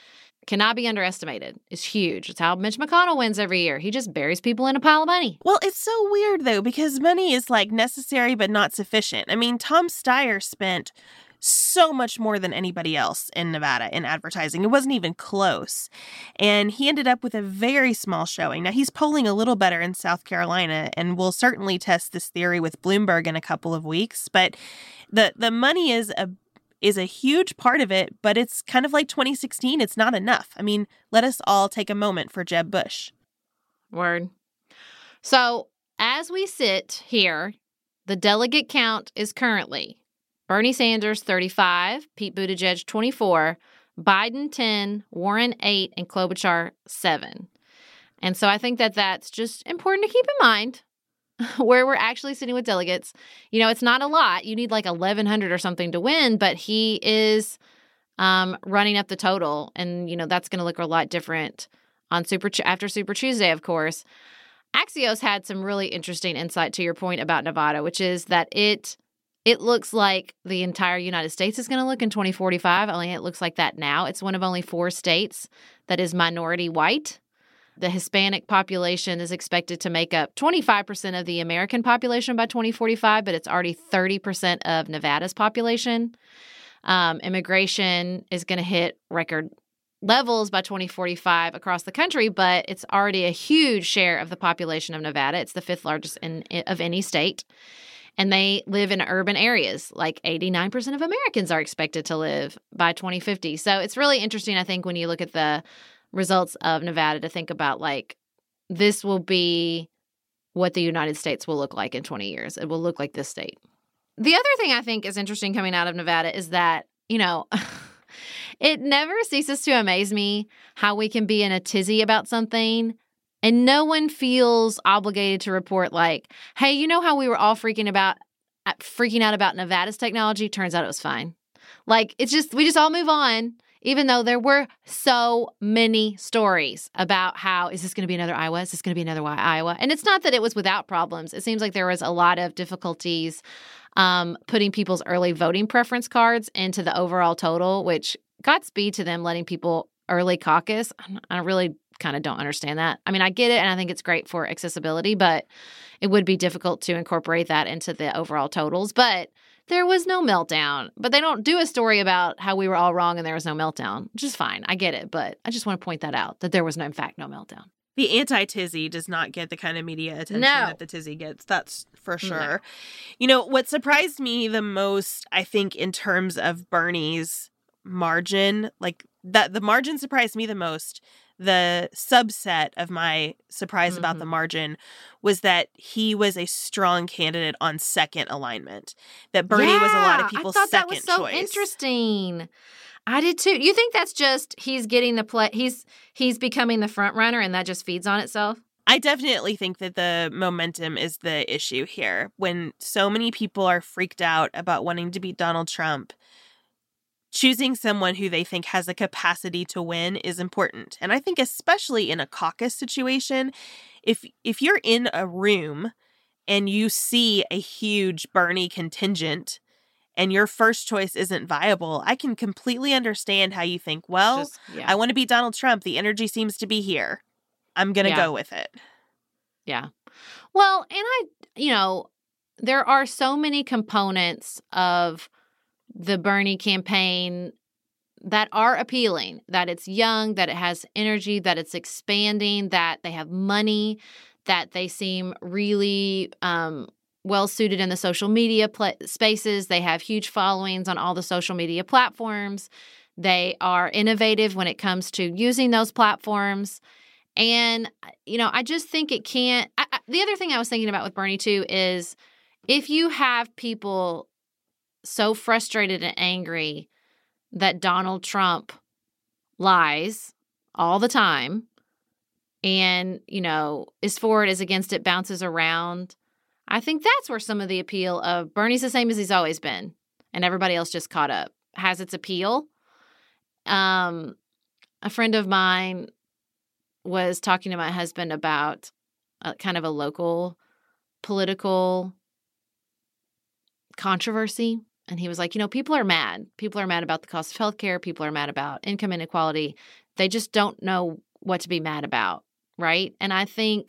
cannot be underestimated. It's huge. It's how Mitch McConnell wins every year. He just buries people in a pile of money. Well, it's so weird, though, because money is, like, necessary but not sufficient. I mean, Tom Steyer spent so much more than anybody else in Nevada in advertising. It wasn't even close. And he ended up with a very small showing. Now, he's polling a little better in South Carolina, and we'll certainly test this theory with Bloomberg in a couple of weeks. But the, the money is a is a huge part of it, but it's kind of like twenty sixteen. It's not enough. I mean, let us all take a moment for Jeb Bush. Word. So as we sit here, the delegate count is currently Bernie Sanders, thirty-five, Pete Buttigieg, twenty-four, Biden, ten, Warren, eight, and Klobuchar, seven. And so I think that that's just important to keep in mind where we're actually sitting with delegates. You know, it's not a lot. You need like eleven hundred or something to win, but he is um, running up the total. And, you know, that's going to look a lot different on Super after Super Tuesday, of course. Axios had some really interesting insight to your point about Nevada, which is that it it looks like the entire United States is going to look in twenty forty-five. Only it looks like that now. It's one of only four states that is minority white. The Hispanic population is expected to make up twenty-five percent of the American population by twenty forty-five, but it's already thirty percent of Nevada's population. Um, immigration is going to hit record levels by twenty forty-five across the country, but it's already a huge share of the population of Nevada. It's the fifth largest in, of any state. And they live in urban areas. Like eighty-nine percent of Americans are expected to live by twenty fifty. So it's really interesting, I think, when you look at the results of Nevada to think about, like, this will be what the United States will look like in twenty years. It will look like this state. The other thing I think is interesting coming out of Nevada is that, you know, it never ceases to amaze me how we can be in a tizzy about something and no one feels obligated to report, like, hey, you know how we were all freaking about freaking out about Nevada's technology? Turns out it was fine. Like, it's just, we just all move on, even though there were so many stories about how, is this going to be another Iowa? Is this going to be another Iowa? And it's not that it was without problems. It seems like there was a lot of difficulties um, putting people's early voting preference cards into the overall total, which Godspeed to them letting people early caucus. I really kind of don't understand that. I mean, I get it, and I think it's great for accessibility, but it would be difficult to incorporate that into the overall totals. But there was no meltdown. But they don't do a story about how we were all wrong and there was no meltdown, which is fine. I get it, but I just want to point that out, that there was, no, in fact, no meltdown. The anti-tizzy does not get the kind of media attention no. that the tizzy gets. That's for sure. No. You know, what surprised me the most, I think, in terms of Bernie's margin, like that the margin surprised me the most. The subset of my surprise mm-hmm. about the margin was that he was a strong candidate on second alignment. That Bernie yeah, was a lot of people's second choice. I thought that was so choice. Interesting. I did too. You think that's just he's getting the play? He's he's becoming the front runner, and that just feeds on itself? I definitely think that the momentum is the issue here. When so many people are freaked out about wanting to beat Donald Trump, choosing someone who they think has the capacity to win is important. And I think especially in a caucus situation, if if you're in a room and you see a huge Bernie contingent and your first choice isn't viable, I can completely understand how you think, well, Just, yeah. I want to beat Donald Trump. The energy seems to be here. I'm going to yeah. go with it. Yeah. Well, and I, you know, there are so many components of the Bernie campaign that are appealing, that it's young, that it has energy, that it's expanding, that they have money, that they seem really um, well-suited in the social media pl- spaces. They have huge followings on all the social media platforms. They are innovative when it comes to using those platforms. And, you know, I just think it can't I, I, the other thing I was thinking about with Bernie, too, is if you have people so frustrated and angry that Donald Trump lies all the time and, you know, is for it, is against it, bounces around, I think that's where some of the appeal of Bernie's the same as he's always been and everybody else just caught up has its appeal. Um, a friend of mine was talking to my husband about a, kind of a local political controversy. And he was like, you know, people are mad. People are mad about the cost of healthcare. People are mad about income inequality. they just don't know what to be mad about, right? And I think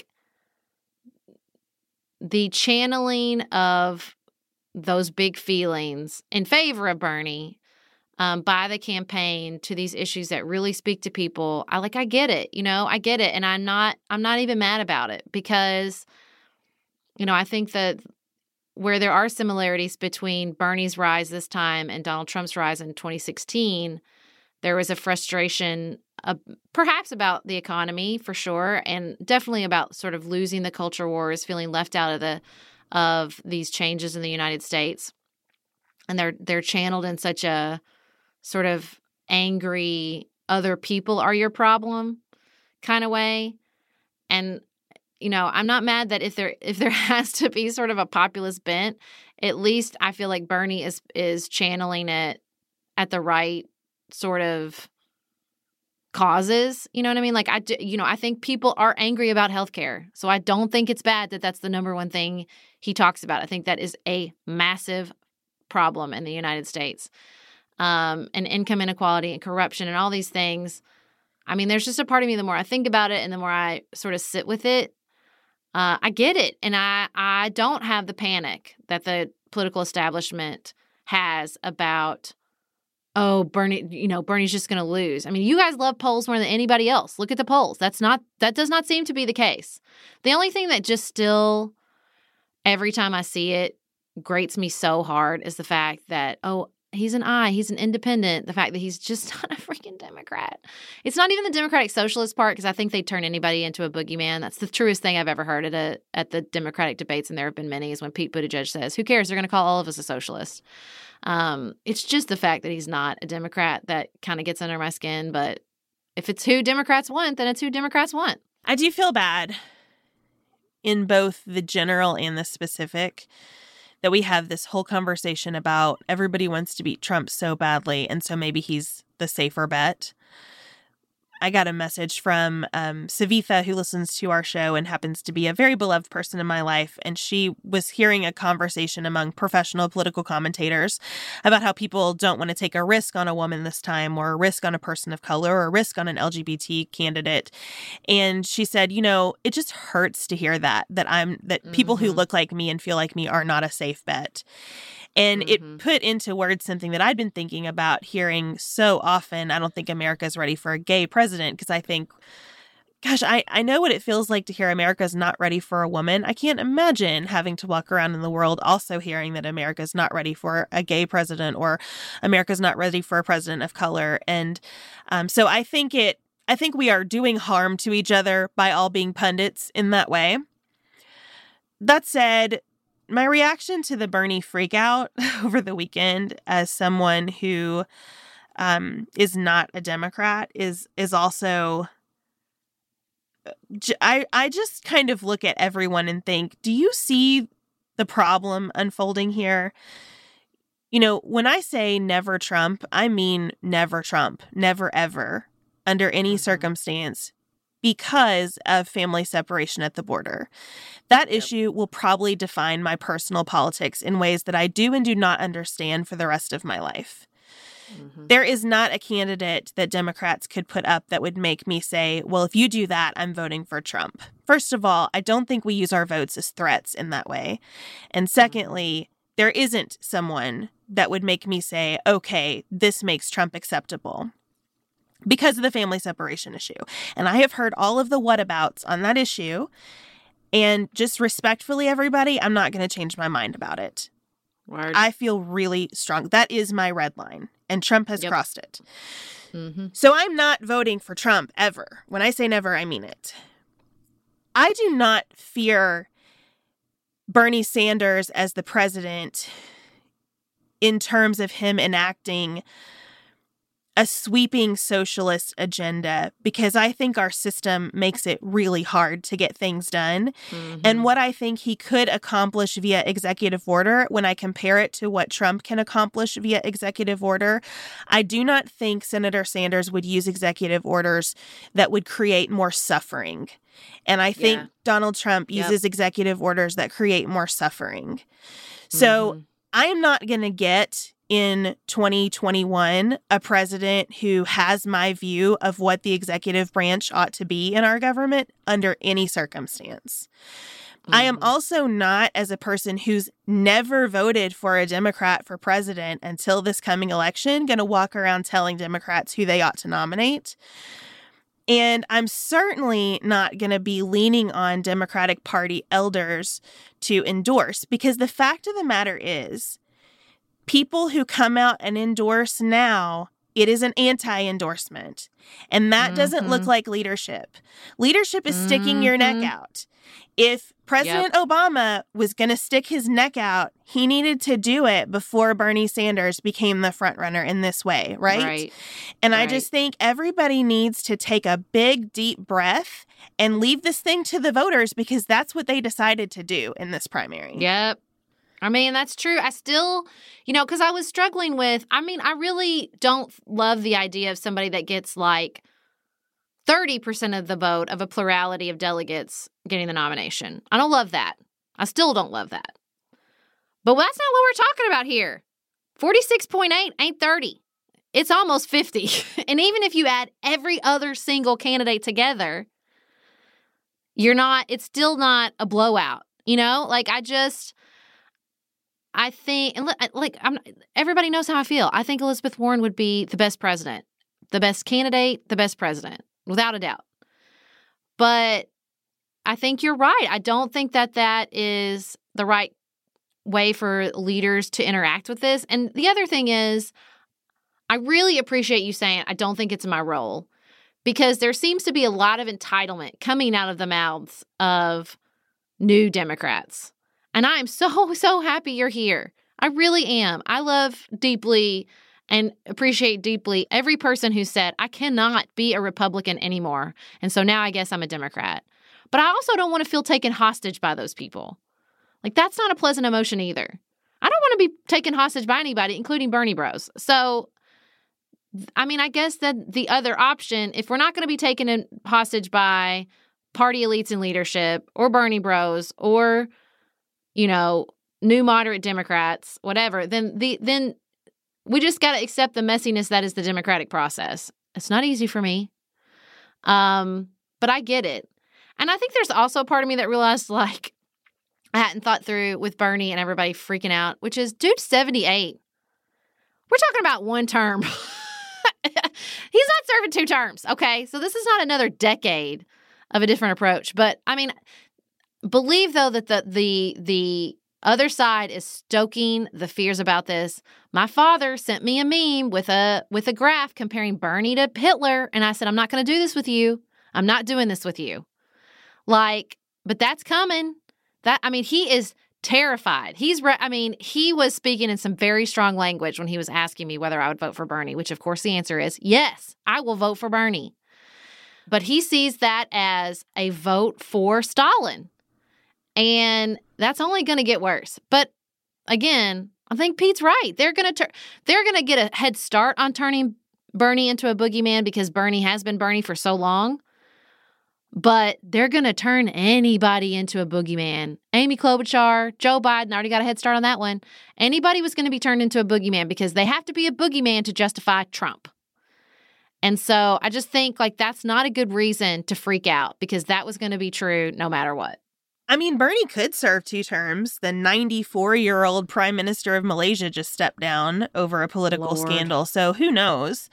the channeling of those big feelings in favor of Bernie um, by the campaign to these issues that really speak to people, I like, I get it, you know, I get it. And I'm not, I'm not even mad about it because, you know, I think that where there are similarities between Bernie's rise this time and Donald Trump's rise in twenty sixteen, there was a frustration uh, perhaps about the economy for sure, and definitely about sort of losing the culture wars, feeling left out of the of these changes in the United States. And they're they're channeled in such a sort of angry, other people are your problem kind of way. And you know, I'm not mad that if there if there has to be sort of a populist bent, at least I feel like Bernie is is channeling it at the right sort of causes. You know what I mean? Like, I, you know, I think people are angry about healthcare. So I don't think it's bad that that's the number one thing he talks about. I think that is a massive problem in the United States. Um, and income inequality and corruption and all these things. I mean, there's just a part of me, the more I think about it and the more I sort of sit with it, uh, I get it. And I, I don't have the panic that the political establishment has about, oh, Bernie, you know, Bernie's just going to lose. I mean, you guys love polls more than anybody else. Look at the polls. That's not, that does not seem to be the case. The only thing that just still, every time I see it, grates me so hard is the fact that, oh, he's an I, he's an independent. The fact that he's just not a freaking Democrat. It's not even the Democratic Socialist part, because I think they turn anybody into a boogeyman. That's the truest thing I've ever heard at a, at the Democratic debates, and there have been many, is when Pete Buttigieg says, who cares? They're going to call all of us a socialist. Um, it's just the fact that he's not a Democrat that kind of gets under my skin. But if it's who Democrats want, then it's who Democrats want. I do feel bad in both the general and the specific that we have this whole conversation about everybody wants to beat Trump so badly, and so maybe he's the safer bet. I got a message from um, Savitha, who listens to our show and happens to be a very beloved person in my life. And she was hearing a conversation among professional political commentators about how people don't want to take a risk on a woman this time, or a risk on a person of color, or a risk on an L G B T candidate. And she said, you know, it just hurts to hear that, that I'm, that mm-hmm. people who look like me and feel like me are not a safe bet. And mm-hmm. it put into words something that I'd been thinking about hearing so often. I don't think America's ready for a gay president, because I think, gosh, I, I know what it feels like to hear America's not ready for a woman. I can't imagine having to walk around in the world also hearing that America's not ready for a gay president, or America's not ready for a president of color. And um, so I think it, I think we are doing harm to each other by all being pundits in that way. That said, my reaction to the Bernie freakout over the weekend, as someone who um, is not a Democrat, is is also, I, I just kind of look at everyone and think, do you see the problem unfolding here? You know, when I say never Trump, I mean never Trump, never ever, under any circumstance, because of family separation at the border. That yep. issue will probably define my personal politics in ways that I do and do not understand for the rest of my life. Mm-hmm. There is not a candidate that Democrats could put up that would make me say, well, if you do that, I'm voting for Trump. First of all, I don't think we use our votes as threats in that way. And secondly, mm-hmm. there isn't someone that would make me say, okay, this makes Trump acceptable, because of the family separation issue. And I have heard all of the whatabouts on that issue. And just respectfully, everybody, I'm not going to change my mind about it. Word. I feel really strong. That is my red line. And Trump has yep. crossed it. Mm-hmm. So I'm not voting for Trump ever. When I say never, I mean it. I do not fear Bernie Sanders as the president in terms of him enacting a sweeping socialist agenda, because I think our system makes it really hard to get things done. Mm-hmm. And what I think he could accomplish via executive order, when I compare it to what Trump can accomplish via executive order, I do not think Senator Sanders would use executive orders that would create more suffering. And I think yeah. Donald Trump uses yep. executive orders that create more suffering. So mm-hmm. I am not going to get in twenty twenty-one a president who has my view of what the executive branch ought to be in our government under any circumstance. Mm-hmm. I am also not, as a person who's never voted for a Democrat for president until this coming election, going to walk around telling Democrats who they ought to nominate. And I'm certainly not going to be leaning on Democratic Party elders to endorse, because the fact of the matter is, people who come out and endorse now, it is an anti-endorsement. And that mm-hmm. doesn't look like leadership. Leadership is mm-hmm. sticking your neck out. If President yep. Obama was going to stick his neck out, he needed to do it before Bernie Sanders became the front runner in this way, right? Right. And right. I just think everybody needs to take a big, deep breath and leave this thing to the voters, because that's what they decided to do in this primary. Yep. I mean, that's true. I still, you know, because I was struggling with, I mean, I really don't love the idea of somebody that gets like thirty percent of the vote of a plurality of delegates getting the nomination. I don't love that. I still don't love that. But that's not what we're talking about here. forty-six point eight ain't thirty. It's almost fifty. And even if you add every other single candidate together, you're not, it's still not a blowout. You know, like I just... I think, and like, I'm, everybody knows how I feel. I think Elizabeth Warren would be the best president, the best candidate, the best president, without a doubt. But I think you're right. I don't think that that is the right way for leaders to interact with this. And the other thing is, I really appreciate you saying, I don't think it's my role, because there seems to be a lot of entitlement coming out of the mouths of new Democrats. And I am so, so happy you're here. I really am. I love deeply and appreciate deeply every person who said, I cannot be a Republican anymore. And so now I guess I'm a Democrat. But I also don't want to feel taken hostage by those people. Like, that's not a pleasant emotion either. I don't want to be taken hostage by anybody, including Bernie bros. So, I mean, I guess that the other option, if we're not going to be taken in hostage by party elites in leadership or Bernie bros or, you know, new moderate Democrats, whatever, then the then we just got to accept the messiness that is the democratic process. It's not easy for me, um, but I get it. And I think there's also a part of me that realized, like, I hadn't thought through with Bernie and everybody freaking out, which is, dude's seventy-eight. We're talking about one term. He's not serving two terms, okay? So this is not another decade of a different approach. But, I mean, believe, though, that the the the other side is stoking the fears about this. My father sent me a meme with a with a graph comparing Bernie to Hitler, and I said, I'm not going to do this with you. I'm not doing this with you. Like, but that's coming. That I mean, he is terrified. He's, re- I mean, he was speaking in some very strong language when he was asking me whether I would vote for Bernie, which, of course, the answer is yes, I will vote for Bernie. But he sees that as a vote for Stalin. And that's only going to get worse. But again, I think Pete's right. They're going to tur- they're going to get a head start on turning Bernie into a boogeyman because Bernie has been Bernie for so long. But they're going to turn anybody into a boogeyman. Amy Klobuchar, Joe Biden, already got a head start on that one. Anybody was going to be turned into a boogeyman because they have to be a boogeyman to justify Trump. And so I just think, like, that's not a good reason to freak out because that was going to be true no matter what. I mean, Bernie could serve two terms. The ninety-four-year-old prime minister of Malaysia just stepped down over a political Lord. scandal. So who knows?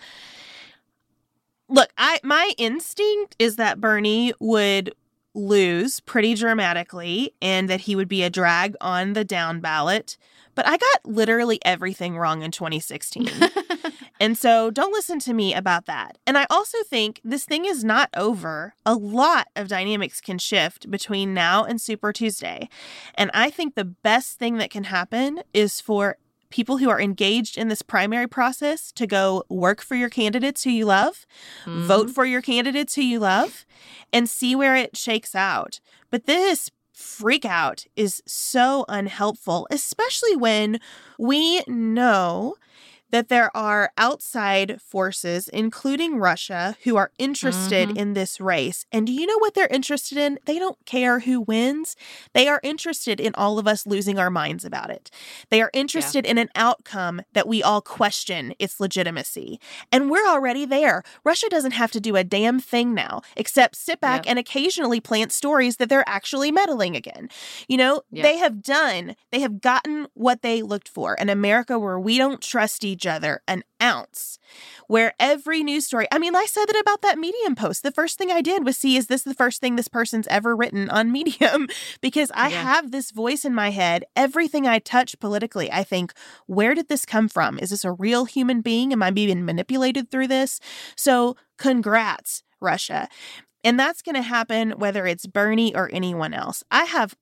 Look, I my instinct is that Bernie would lose pretty dramatically and that he would be a drag on the down ballot. But I got literally everything wrong in twenty sixteen. And so don't listen to me about that. And I also think this thing is not over. A lot of dynamics can shift between now and Super Tuesday. And I think the best thing that can happen is for people who are engaged in this primary process to go work for your candidates who you love, mm-hmm. vote for your candidates who you love, and see where it shakes out. But this freak out is so unhelpful, especially when we know that there are outside forces, including Russia, who are interested Mm-hmm. in this race. And do you know what they're interested in? They don't care who wins. They are interested in all of us losing our minds about it. They are interested yeah. in an outcome that we all question its legitimacy. And we're already there. Russia doesn't have to do a damn thing now, except sit back yep. and occasionally plant stories that they're actually meddling again. You know, yep. they have done, they have gotten what they looked for, an America where we don't trust each other an ounce, where every news story, I mean, I said that about that Medium post. The first thing I did was see, is this the first thing this person's ever written on Medium? Because I yeah. have this voice in my head. Everything I touch politically, I think, where did this come from? Is this a real human being? Am I being manipulated through this? So congrats, Russia. And that's going to happen whether it's Bernie or anyone else. I have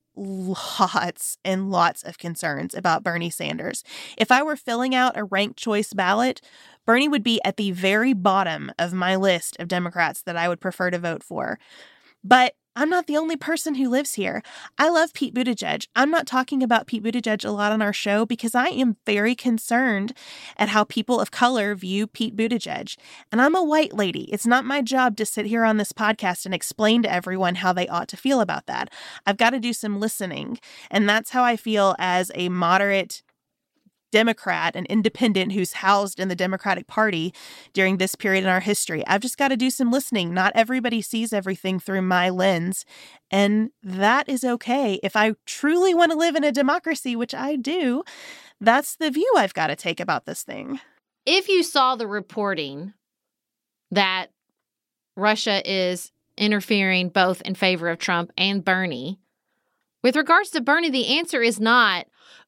lots and lots of concerns about Bernie Sanders. If I were filling out a ranked choice ballot, Bernie would be at the very bottom of my list of Democrats that I would prefer to vote for. But I'm not the only person who lives here. I love Pete Buttigieg. I'm not talking about Pete Buttigieg a lot on our show because I am very concerned at how people of color view Pete Buttigieg. And I'm a white lady. It's not my job to sit here on this podcast and explain to everyone how they ought to feel about that. I've got to do some listening. And that's how I feel as a moderate Democrat, an independent who's housed in the Democratic Party during this period in our history. I've just got to do some listening. Not everybody sees everything through my lens, and that is okay. If I truly want to live in a democracy, which I do, that's the view I've got to take about this thing. If you saw the reporting that Russia is interfering both in favor of Trump and Bernie, with regards to Bernie, the answer is not,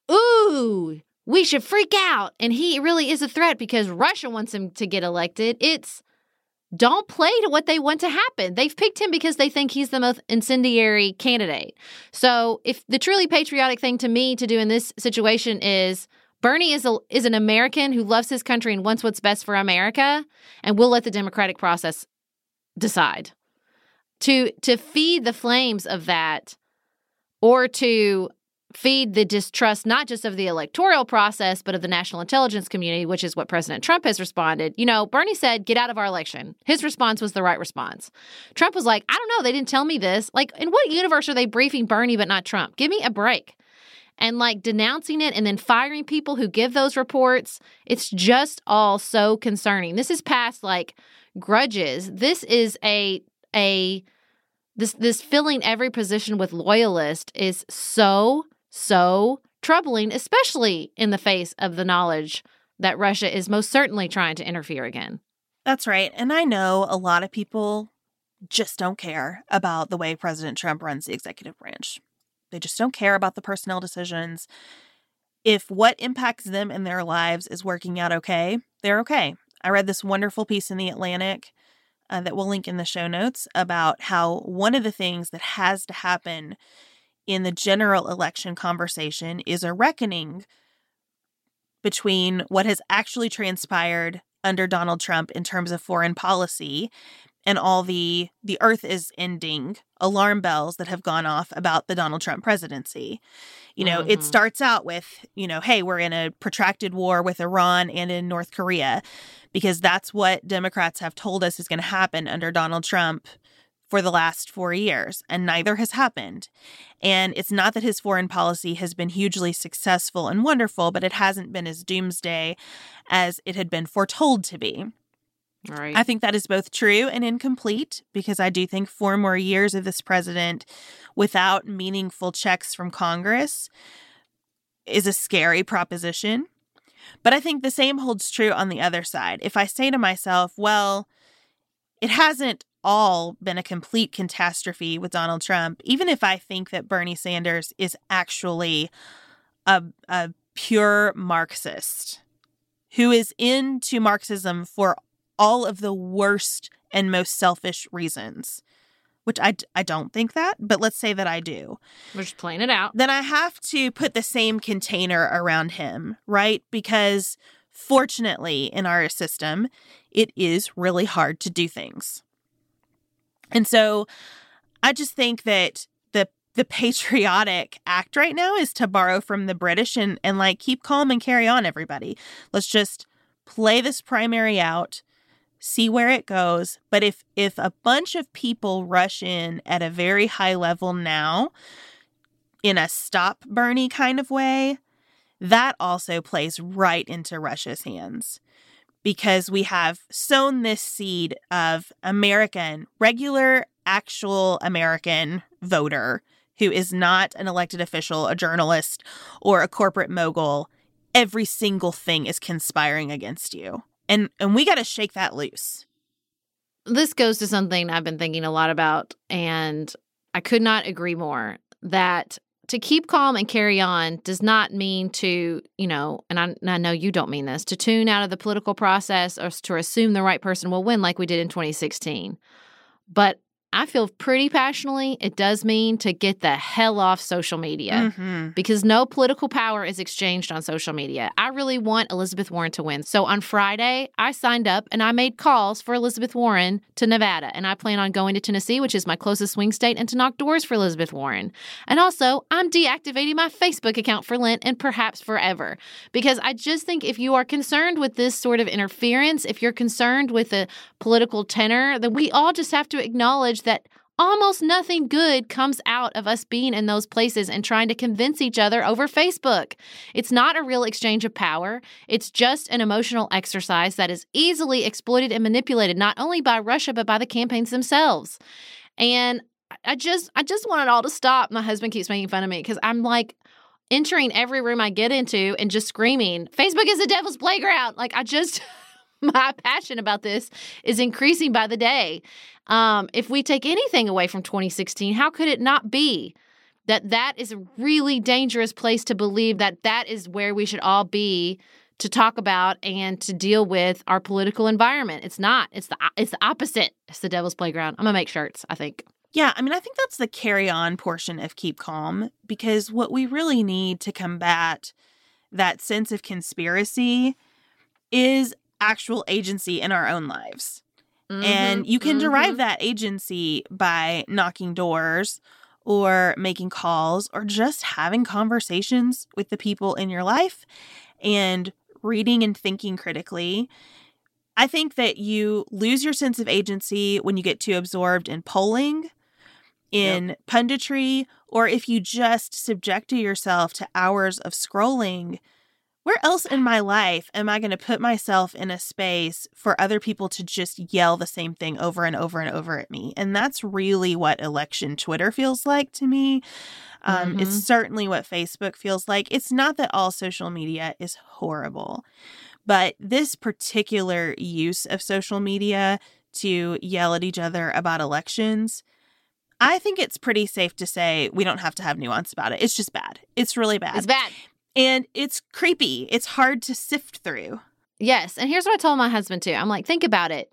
ooh, we should freak out, and he really is a threat because Russia wants him to get elected. It's don't play to what they want to happen. They've picked him because they think he's the most incendiary candidate. So if the truly patriotic thing to me to do in this situation is Bernie is a, is an American who loves his country and wants what's best for America, and we'll let the democratic process decide. To, to feed the flames of that or to feed the distrust not just of the electoral process, but of the national intelligence community, which is what President Trump has responded. You know, Bernie said, get out of our election. His response was the right response. Trump was like, I don't know. They didn't tell me this. Like, in what universe are they briefing Bernie but not Trump? Give me a break. And like denouncing it and then firing people who give those reports. It's just all so concerning. This is past like grudges. This is a, a, this, this filling every position with loyalists is so So troubling, especially in the face of the knowledge that Russia is most certainly trying to interfere again. That's right. And I know a lot of people just don't care about the way President Trump runs the executive branch. They just don't care about the personnel decisions. If what impacts them in their lives is working out okay, they're okay. I read this wonderful piece in The Atlantic uh, that we'll link in the show notes about how one of the things that has to happen in the general election conversation is a reckoning between what has actually transpired under Donald Trump in terms of foreign policy and all the the earth is ending alarm bells that have gone off about the Donald Trump presidency. You know, mm-hmm. It starts out with, you know, hey, we're in a protracted war with Iran and in North Korea, because that's what Democrats have told us is going to happen under Donald Trump for the last four years, and neither has happened. And it's not that his foreign policy has been hugely successful and wonderful, but it hasn't been as doomsday as it had been foretold to be. All right. I think that is both true and incomplete, because I do think four more years of this president without meaningful checks from Congress is a scary proposition. But I think the same holds true on the other side. If I say to myself, well, it hasn't all been a complete catastrophe with Donald Trump, even if I think that Bernie Sanders is actually a, a pure Marxist who is into Marxism for all of the worst and most selfish reasons, which I, I don't think that, but let's say that I do. We're just playing it out. Then I have to put the same container around him, right? Because fortunately in our system, it is really hard to do things. And so I just think that the the patriotic act right now is to borrow from the British and, and like keep calm and carry on, everybody. Let's just play this primary out, see where it goes. But if if a bunch of people rush in at a very high level now, in a stop Bernie kind of way, that also plays right into Russia's hands. Because we have sown this seed of American, regular, actual American voter who is not an elected official, a journalist, or a corporate mogul. Every single thing is conspiring against you. And and we got to shake that loose. This goes to something I've been thinking a lot about, and I could not agree more, that to keep calm and carry on does not mean to, you know, and I, and I know you don't mean this, to tune out of the political process or to assume the right person will win like we did in twenty sixteen. But I feel pretty passionately it does mean to get the hell off social media Mm-hmm. because no political power is exchanged on social media. I really want Elizabeth Warren to win. So on Friday, I signed up and I made calls for Elizabeth Warren to Nevada. And I plan on going to Tennessee, which is my closest swing state, and to knock doors for Elizabeth Warren. And also, I'm deactivating my Facebook account for Lent and perhaps forever. Because I just think if you are concerned with this sort of interference, if you're concerned with the political tenor, then we all just have to acknowledge that almost nothing good comes out of us being in those places and trying to convince each other over Facebook. It's not a real exchange of power. It's just an emotional exercise that is easily exploited and manipulated, not only by Russia, but by the campaigns themselves. And I just, I just want it all to stop. My husband keeps making fun of me because I'm like entering every room I get into and just screaming, Facebook is the devil's playground. Like I just... My passion about this is increasing by the day. Um, if we take anything away from twenty sixteen, how could it not be that that is a really dangerous place to believe that that is where we should all be to talk about and to deal with our political environment? It's not. It's the it's the opposite. It's the devil's playground. I'm going to make shirts, I think. Yeah, I mean, I think that's the carry-on portion of Keep Calm, because what we really need to combat that sense of conspiracy is actual agency in our own lives. Mm-hmm, and you can mm-hmm. derive that agency by knocking doors or making calls or just having conversations with the people in your life and reading and thinking critically. I think that you lose your sense of agency when you get too absorbed in polling, in yep. punditry, or if you just subject yourself to hours of scrolling. Where else in my life am I going to put myself in a space for other people to just yell the same thing over and over and over at me? And that's really what election Twitter feels like to me. Um, mm-hmm. It's certainly what Facebook feels like. It's not that all social media is horrible, but this particular use of social media to yell at each other about elections, I think it's pretty safe to say we don't have to have nuance about it. It's just bad. It's really bad. It's bad. And it's creepy. It's hard to sift through. Yes. And here's what I told my husband, too. I'm like, think about it.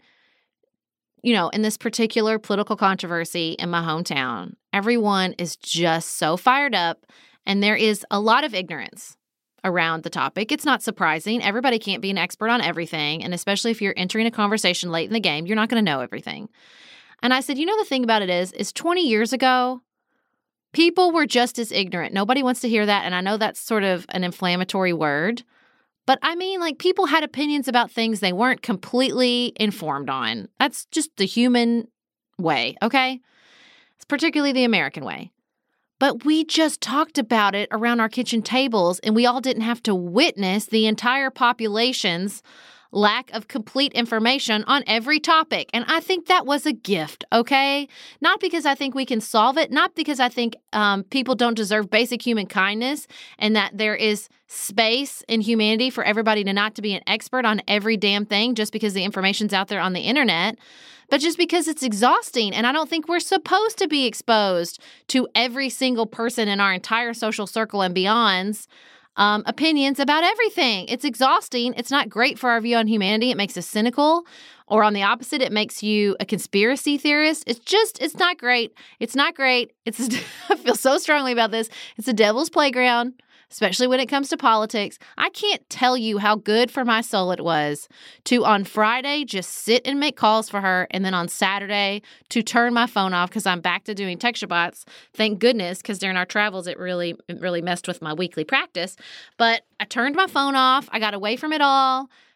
You know, in this particular political controversy in my hometown, everyone is just so fired up. And there is a lot of ignorance around the topic. It's not surprising. Everybody can't be an expert on everything. And especially if you're entering a conversation late in the game, you're not going to know everything. And I said, you know, the thing about it is, is twenty years ago, people were just as ignorant. Nobody wants to hear that. And I know that's sort of an inflammatory word. But I mean, like, people had opinions about things they weren't completely informed on. That's just the human way, okay? It's particularly the American way. But we just talked about it around our kitchen tables, and we all didn't have to witness the entire population's lack of complete information on every topic. And I think that was a gift, okay? Not because I think we can solve it, not because I think um, people don't deserve basic human kindness and that there is space in humanity for everybody to not to be an expert on every damn thing just because the information's out there on the internet, but just because it's exhausting. And I don't think we're supposed to be exposed to every single person in our entire social circle and beyond's Um, opinions about everything. It's exhausting. It's not great for our view on humanity. It makes us cynical. Or on the opposite, it makes you a conspiracy theorist. It's just, it's not great. It's not great. It's, I feel so strongly about this. It's a devil's playground, especially when it comes to politics. I can't tell you how good for my soul it was to, on Friday, just sit and make calls for her, and then on Saturday, to turn my phone off because I'm back to doing texture bots. Thank goodness, because during our travels, it really, it really messed with my weekly practice. But I turned my phone off. I got away from it all.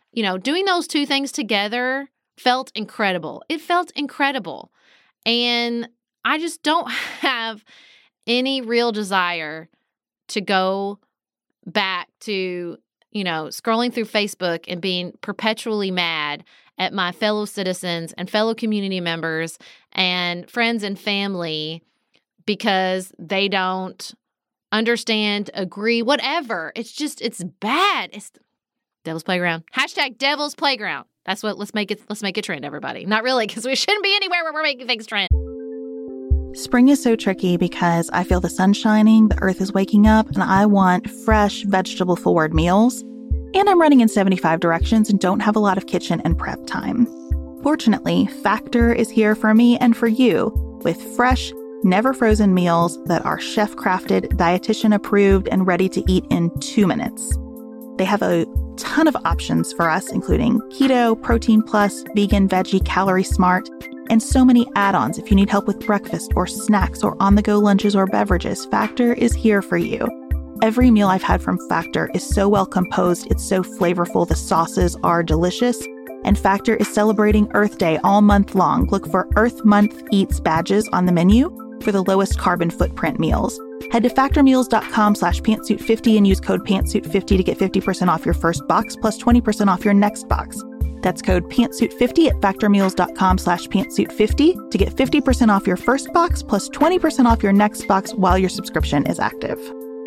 you know, doing those two things together felt incredible. It felt incredible. And I just don't have any real desire to go back to, you know, scrolling through Facebook and being perpetually mad at my fellow citizens and fellow community members and friends and family because they don't understand, agree, whatever. It's just, it's bad. It's Devil's Playground. Hashtag Devil's Playground. That's what, let's make it, let's make it trend, everybody. Not really, because we shouldn't be anywhere where we're making things trend. Spring is so tricky because I feel the sun shining, the earth is waking up, and I want fresh, vegetable-forward meals. And I'm running in seventy-five directions and don't have a lot of kitchen and prep time. Fortunately, Factor is here for me and for you with fresh, never frozen meals that are chef-crafted, dietitian-approved, and ready to eat in two minutes. They have a ton of options for us, including keto, protein plus, vegan, veggie, calorie smart, and so many add-ons if you need help with breakfast or snacks or on-the-go lunches or beverages. Factor is here for you. Every meal I've had from Factor is so well composed, it's so flavorful, the sauces are delicious, and Factor is celebrating Earth Day all month long. Look for Earth Month Eats badges on the menu for the lowest carbon footprint meals. Head to factormeals.com slash pantsuit50 and use code pantsuit fifty to get fifty percent off your first box plus twenty percent off your next box. That's code pantsuit fifty at factormeals.com slash pantsuit50 to get fifty percent off your first box plus twenty percent off your next box while your subscription is active.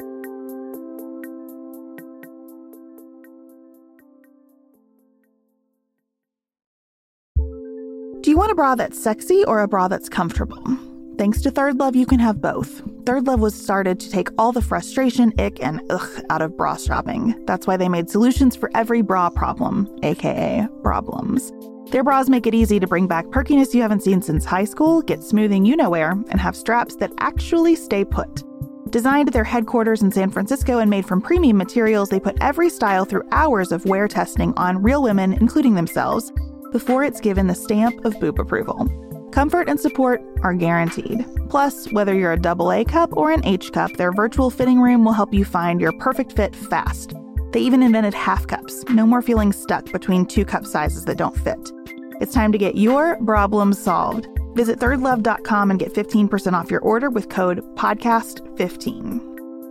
Do you want a bra that's sexy or a bra that's comfortable? Thanks to Third Love, you can have both. Third Love was started to take all the frustration, ick, and ugh out of bra shopping. That's why they made solutions for every bra problem, aka problems. Their bras make it easy to bring back perkiness you haven't seen since high school, get smoothing you-know-where, and have straps that actually stay put. Designed at their headquarters in San Francisco and made from premium materials, they put every style through hours of wear testing on real women, including themselves, before it's given the stamp of boob approval. Comfort and support are guaranteed. Plus, whether you're a double A cup or an H cup, their virtual fitting room will help you find your perfect fit fast. They even invented half cups. No more feeling stuck between two cup sizes that don't fit. It's time to get your problem solved. Visit third love dot com and get fifteen percent off your order with code podcast fifteen.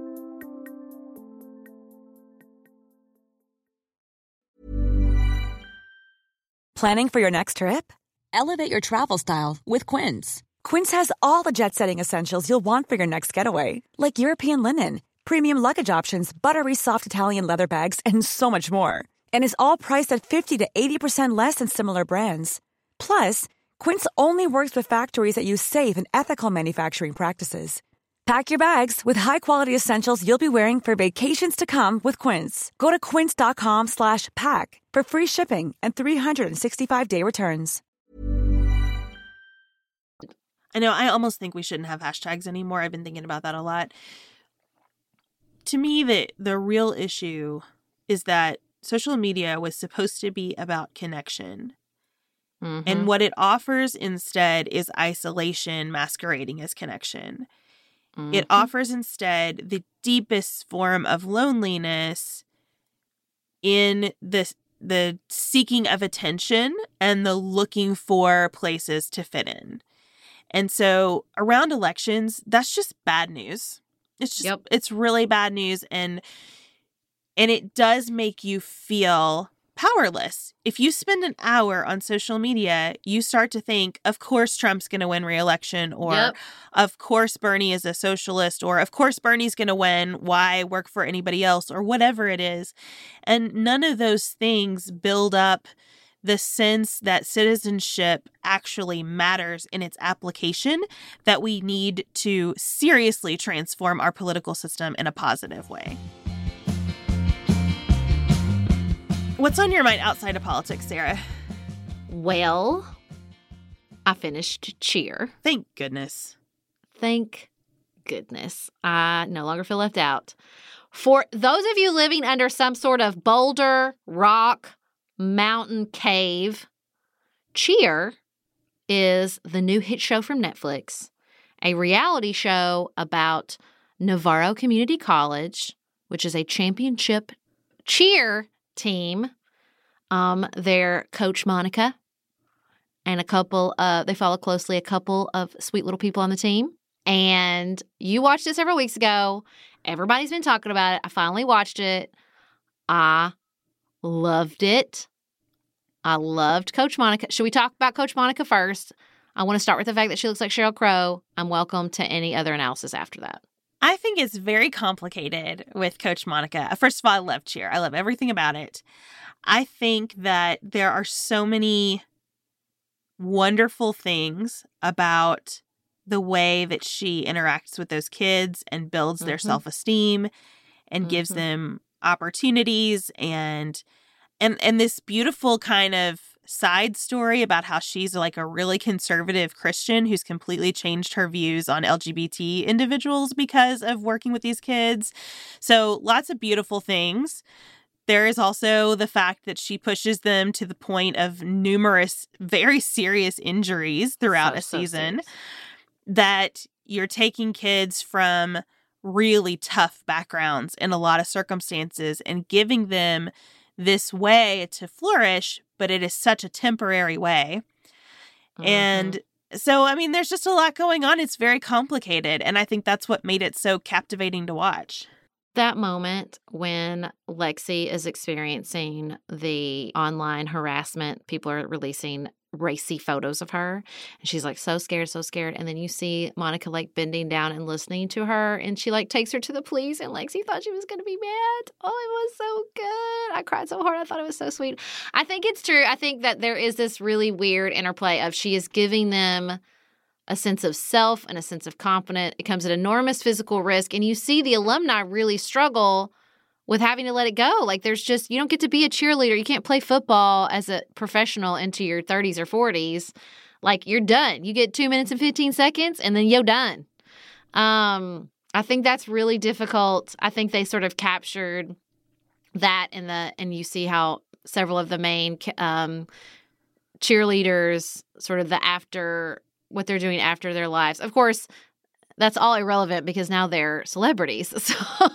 Planning for your next trip? Elevate your travel style with Quince. Quince has all the jet-setting essentials you'll want for your next getaway, like European linen, premium luggage options, buttery soft Italian leather bags, and so much more. And is all priced at fifty to eighty percent less than similar brands. Plus, Quince only works with factories that use safe and ethical manufacturing practices. Pack your bags with high-quality essentials you'll be wearing for vacations to come with Quince. Go to quince.com slash pack for free shipping and three sixty-five day returns. I know, I almost think we shouldn't have hashtags anymore. I've been thinking about that a lot. To me, the, the real issue is that social media was supposed to be about connection. Mm-hmm. And what it offers instead is isolation masquerading as connection. Mm-hmm. It offers instead the deepest form of loneliness in the, the seeking of attention and the looking for places to fit in. And so around elections, that's just bad news. It's just, yep. It's really bad news. And, and it does make you feel powerless. If you spend an hour on social media, you start to think, of course, Trump's going to win re-election, or yep. of course, Bernie is a socialist, or of course, Bernie's going to win. Why work for anybody else, or whatever it is. And none of those things build up the sense that citizenship actually matters in its application, that we need to seriously transform our political system in a positive way. What's on your mind outside of politics, Sarah? Well, I finished Cheer. Thank goodness. Thank goodness. I no longer feel left out. For those of you living under some sort of boulder, rock, mountain cave, Cheer is the new hit show from Netflix, a reality show about Navarro Community College, which is a championship cheer team Um, they're Coach Monica and a couple, uh, they follow closely a couple of sweet little people on the team. And you watched it several weeks ago. Everybody's been talking about it. I finally watched it. I loved it. I loved Coach Monica. Should we talk about Coach Monica first? I want to start with the fact that she looks like Sheryl Crow. I'm welcome to any other analysis after that. I think it's very complicated with Coach Monica. First of all, I love Cheer. I love everything about it. I think that there are so many wonderful things about the way that she interacts with those kids and builds their mm-hmm. self-esteem and mm-hmm. gives them opportunities and and and this beautiful kind of side story about how she's like a really conservative Christian who's completely changed her views on L G B T individuals because of working with these kids. So lots of beautiful things. There is also the fact that she pushes them to the point of numerous very serious injuries throughout so, a season. So that you're taking kids from really tough backgrounds in a lot of circumstances and giving them this way to flourish, but it is such a temporary way. Mm-hmm. And so, I mean, there's just a lot going on. It's very complicated. And I think that's what made it so captivating to watch. That moment when Lexi is experiencing the online harassment, people are releasing racy photos of her, and she's like so scared, so scared. And then you see Monica like bending down and listening to her, and she like takes her to the police, and Lexi thought she was going to be mad. Oh, it was so good. I cried so hard. I thought it was so sweet. I think it's true. I think that there is this really weird interplay of she is giving them a sense of self and a sense of confidence. It comes at enormous physical risk, and you see the alumni really struggle with having to let it go. Like there's just, you don't get to be a cheerleader. You can't play football as a professional into your thirties or forties. Like you're done. You get two minutes and fifteen seconds and then you're done. Um, I think that's really difficult. I think they sort of captured that in the, and you see how several of the main um, cheerleaders, sort of the after, what they're doing after their lives. Of course, that's all irrelevant because now they're celebrities. So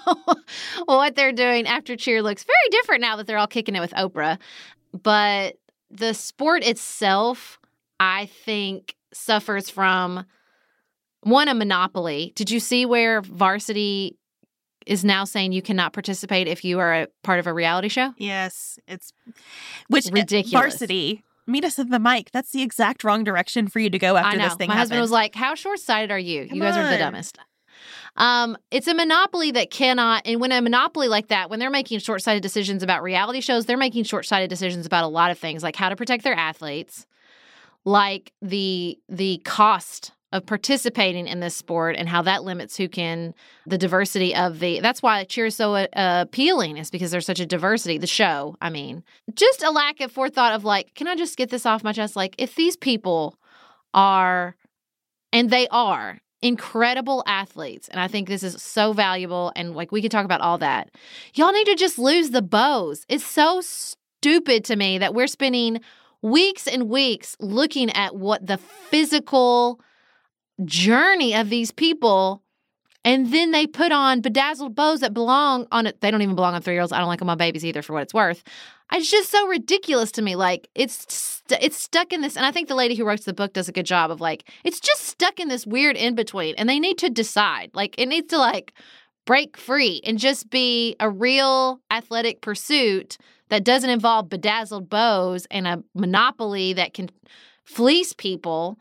what they're doing after cheer looks very different now that they're all kicking it with Oprah. But the sport itself, I think, suffers from, one, a monopoly. Did you see where varsity is now saying you cannot participate if you are a part of a reality show? Yes. It's which ridiculous. Varsity. Meet us at the mic. That's the exact wrong direction for you to go after I know. this thing My happens. husband was like, how short-sighted are you? Come you guys on. are the dumbest. Um, it's a monopoly that cannot, and when a monopoly like that, when they're making short-sighted decisions about reality shows, they're making short-sighted decisions about a lot of things, like how to protect their athletes, like the the cost of participating in this sport and how that limits who can, the diversity of the, that's why cheer is so uh, appealing, is because there's such a diversity, the show, I mean. Just a lack of forethought of like, can I just get this off my chest? Like, if these people are, and they are, incredible athletes, and I think this is so valuable, and like we could talk about all that, y'all need to just lose the bows. It's so stupid to me that we're spending weeks and weeks looking at what the physical journey of these people, and then they put on bedazzled bows that belong on it. They don't even belong on three-year-olds. I don't like them on babies either, for what it's worth. It's just so ridiculous to me. Like, it's st- it's stuck in this, and I think the lady who wrote the book does a good job of, like, it's just stuck in this weird in-between, and they need to decide. Like, it needs to, like, break free and just be a real athletic pursuit that doesn't involve bedazzled bows and a monopoly that can fleece people,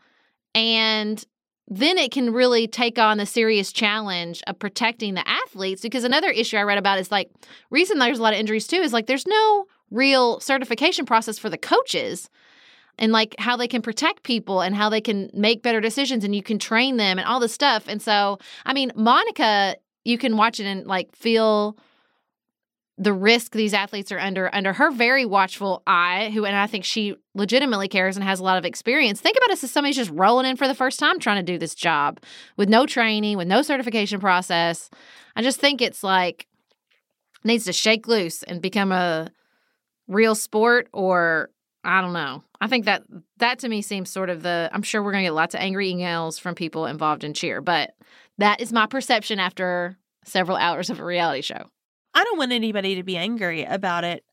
and then it can really take on the serious challenge of protecting the athletes. Because another issue I read about is, like, reason there's a lot of injuries too is, like, there's no real certification process for the coaches and, like, how they can protect people and how they can make better decisions and you can train them and all this stuff. And so, I mean, Monica, you can watch it and, like, feel the risk these athletes are under, under her very watchful eye, who, and I think she legitimately cares and has a lot of experience. Think about us as somebody's just rolling in for the first time trying to do this job with no training, with no certification process. I just think it's like, needs to shake loose and become a real sport, or I don't know. I think that, that to me seems sort of the, I'm sure we're going to get lots of angry emails from people involved in cheer, but that is my perception after several hours of a reality show. I don't want anybody to be angry about it.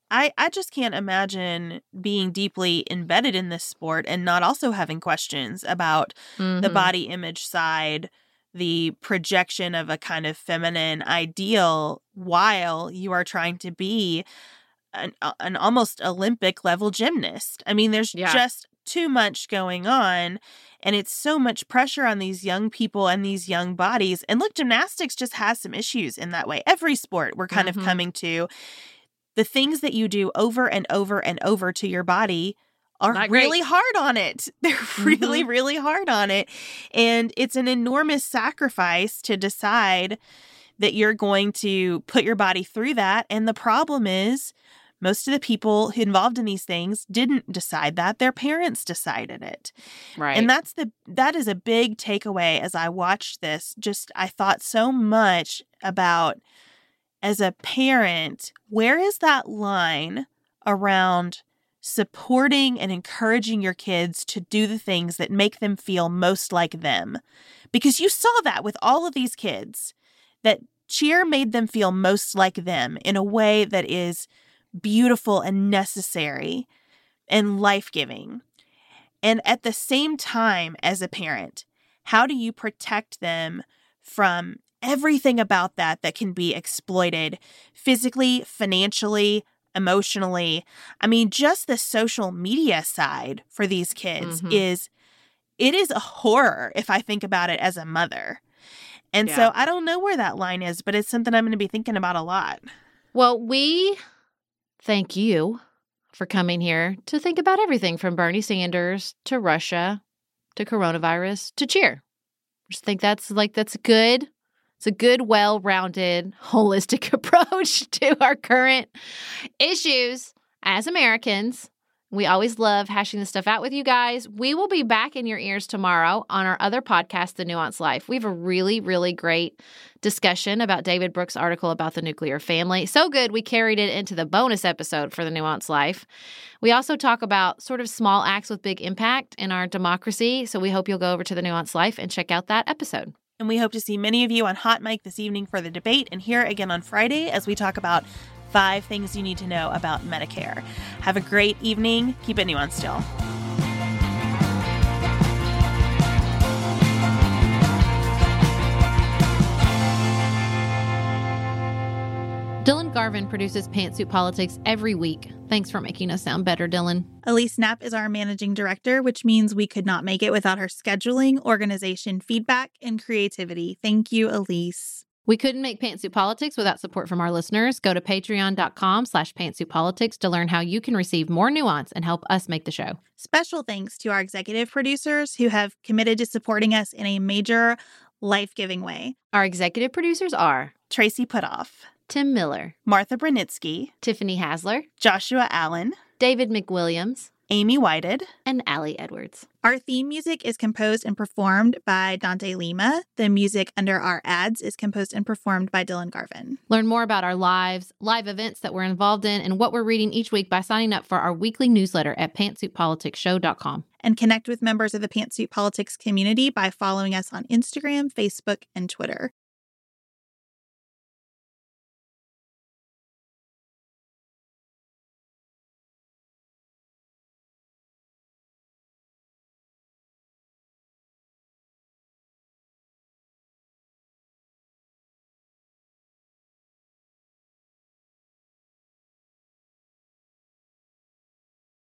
I, I just can't imagine being deeply embedded in this sport and not also having questions about Mm-hmm. the body image side, the projection of a kind of feminine ideal while you are trying to be an, an almost Olympic level gymnast. I mean, there's Yeah. just too much going on, and it's so much pressure on these young people and these young bodies. And look, gymnastics just has some issues in that way. Every sport we're kind Mhm. of coming to. The things that you do over and over and over to your body are Not great. really hard on it. They're really, really hard on it. And it's an enormous sacrifice to decide that you're going to put your body through that. And the problem is, most of the people involved in these things didn't decide that. Their parents decided it. Right. And that's the that is a big takeaway as I watched this. Just I thought so much about, as a parent, where is that line around supporting and encouraging your kids to do the things that make them feel most like them? Because you saw that with all of these kids, that cheer made them feel most like them in a way that is beautiful and necessary and life-giving. And at the same time, as a parent, how do you protect them from everything about that that can be exploited physically, financially, emotionally? I mean, just the social media side for these kids Mhm. is, it is a horror if I think about it as a mother. And Yeah. so I don't know where that line is, but it's something I'm going to be thinking about a lot. Well, we thank you for coming here to think about everything from Bernie Sanders to Russia to coronavirus to cheer. Just think that's like, that's good. It's a good, well-rounded, holistic approach to our current issues as Americans. We always love hashing this stuff out with you guys. We will be back in your ears tomorrow on our other podcast, The Nuanced Life. We have a really, really great discussion about David Brooks' article about the nuclear family. So good, we carried it into the bonus episode for The Nuanced Life. We also talk about sort of small acts with big impact in our democracy. So we hope you'll go over to The Nuanced Life and check out that episode. And we hope to see many of you on Hot Mic this evening for the debate, and here again on Friday as we talk about five things you need to know about Medicare. Have a great evening. Keep it nuanced still. Dylan Garvin produces Pantsuit Politics every week. Thanks for making us sound better, Dylan. Elise Knapp is our managing director, which means we could not make it without her scheduling, organization, feedback, and creativity. Thank you, Elise. We couldn't make Pantsuit Politics without support from our listeners. Go to patreon.com slash pantsuitpolitics to learn how you can receive more nuance and help us make the show. Special thanks to our executive producers who have committed to supporting us in a major, life-giving way. Our executive producers are Tracy Putoff, Tim Miller, Martha Brunitsky, Tiffany Hasler, Joshua Allen, David McWilliams, Amy Whited, and Allie Edwards. Our theme music is composed and performed by Dante Lima. The music under our ads is composed and performed by Dylan Garvin. Learn more about our lives, live events that we're involved in, and what we're reading each week by signing up for our weekly newsletter at pantsuit politics show dot com. And connect with members of the Pantsuit Politics community by following us on Instagram, Facebook, and Twitter.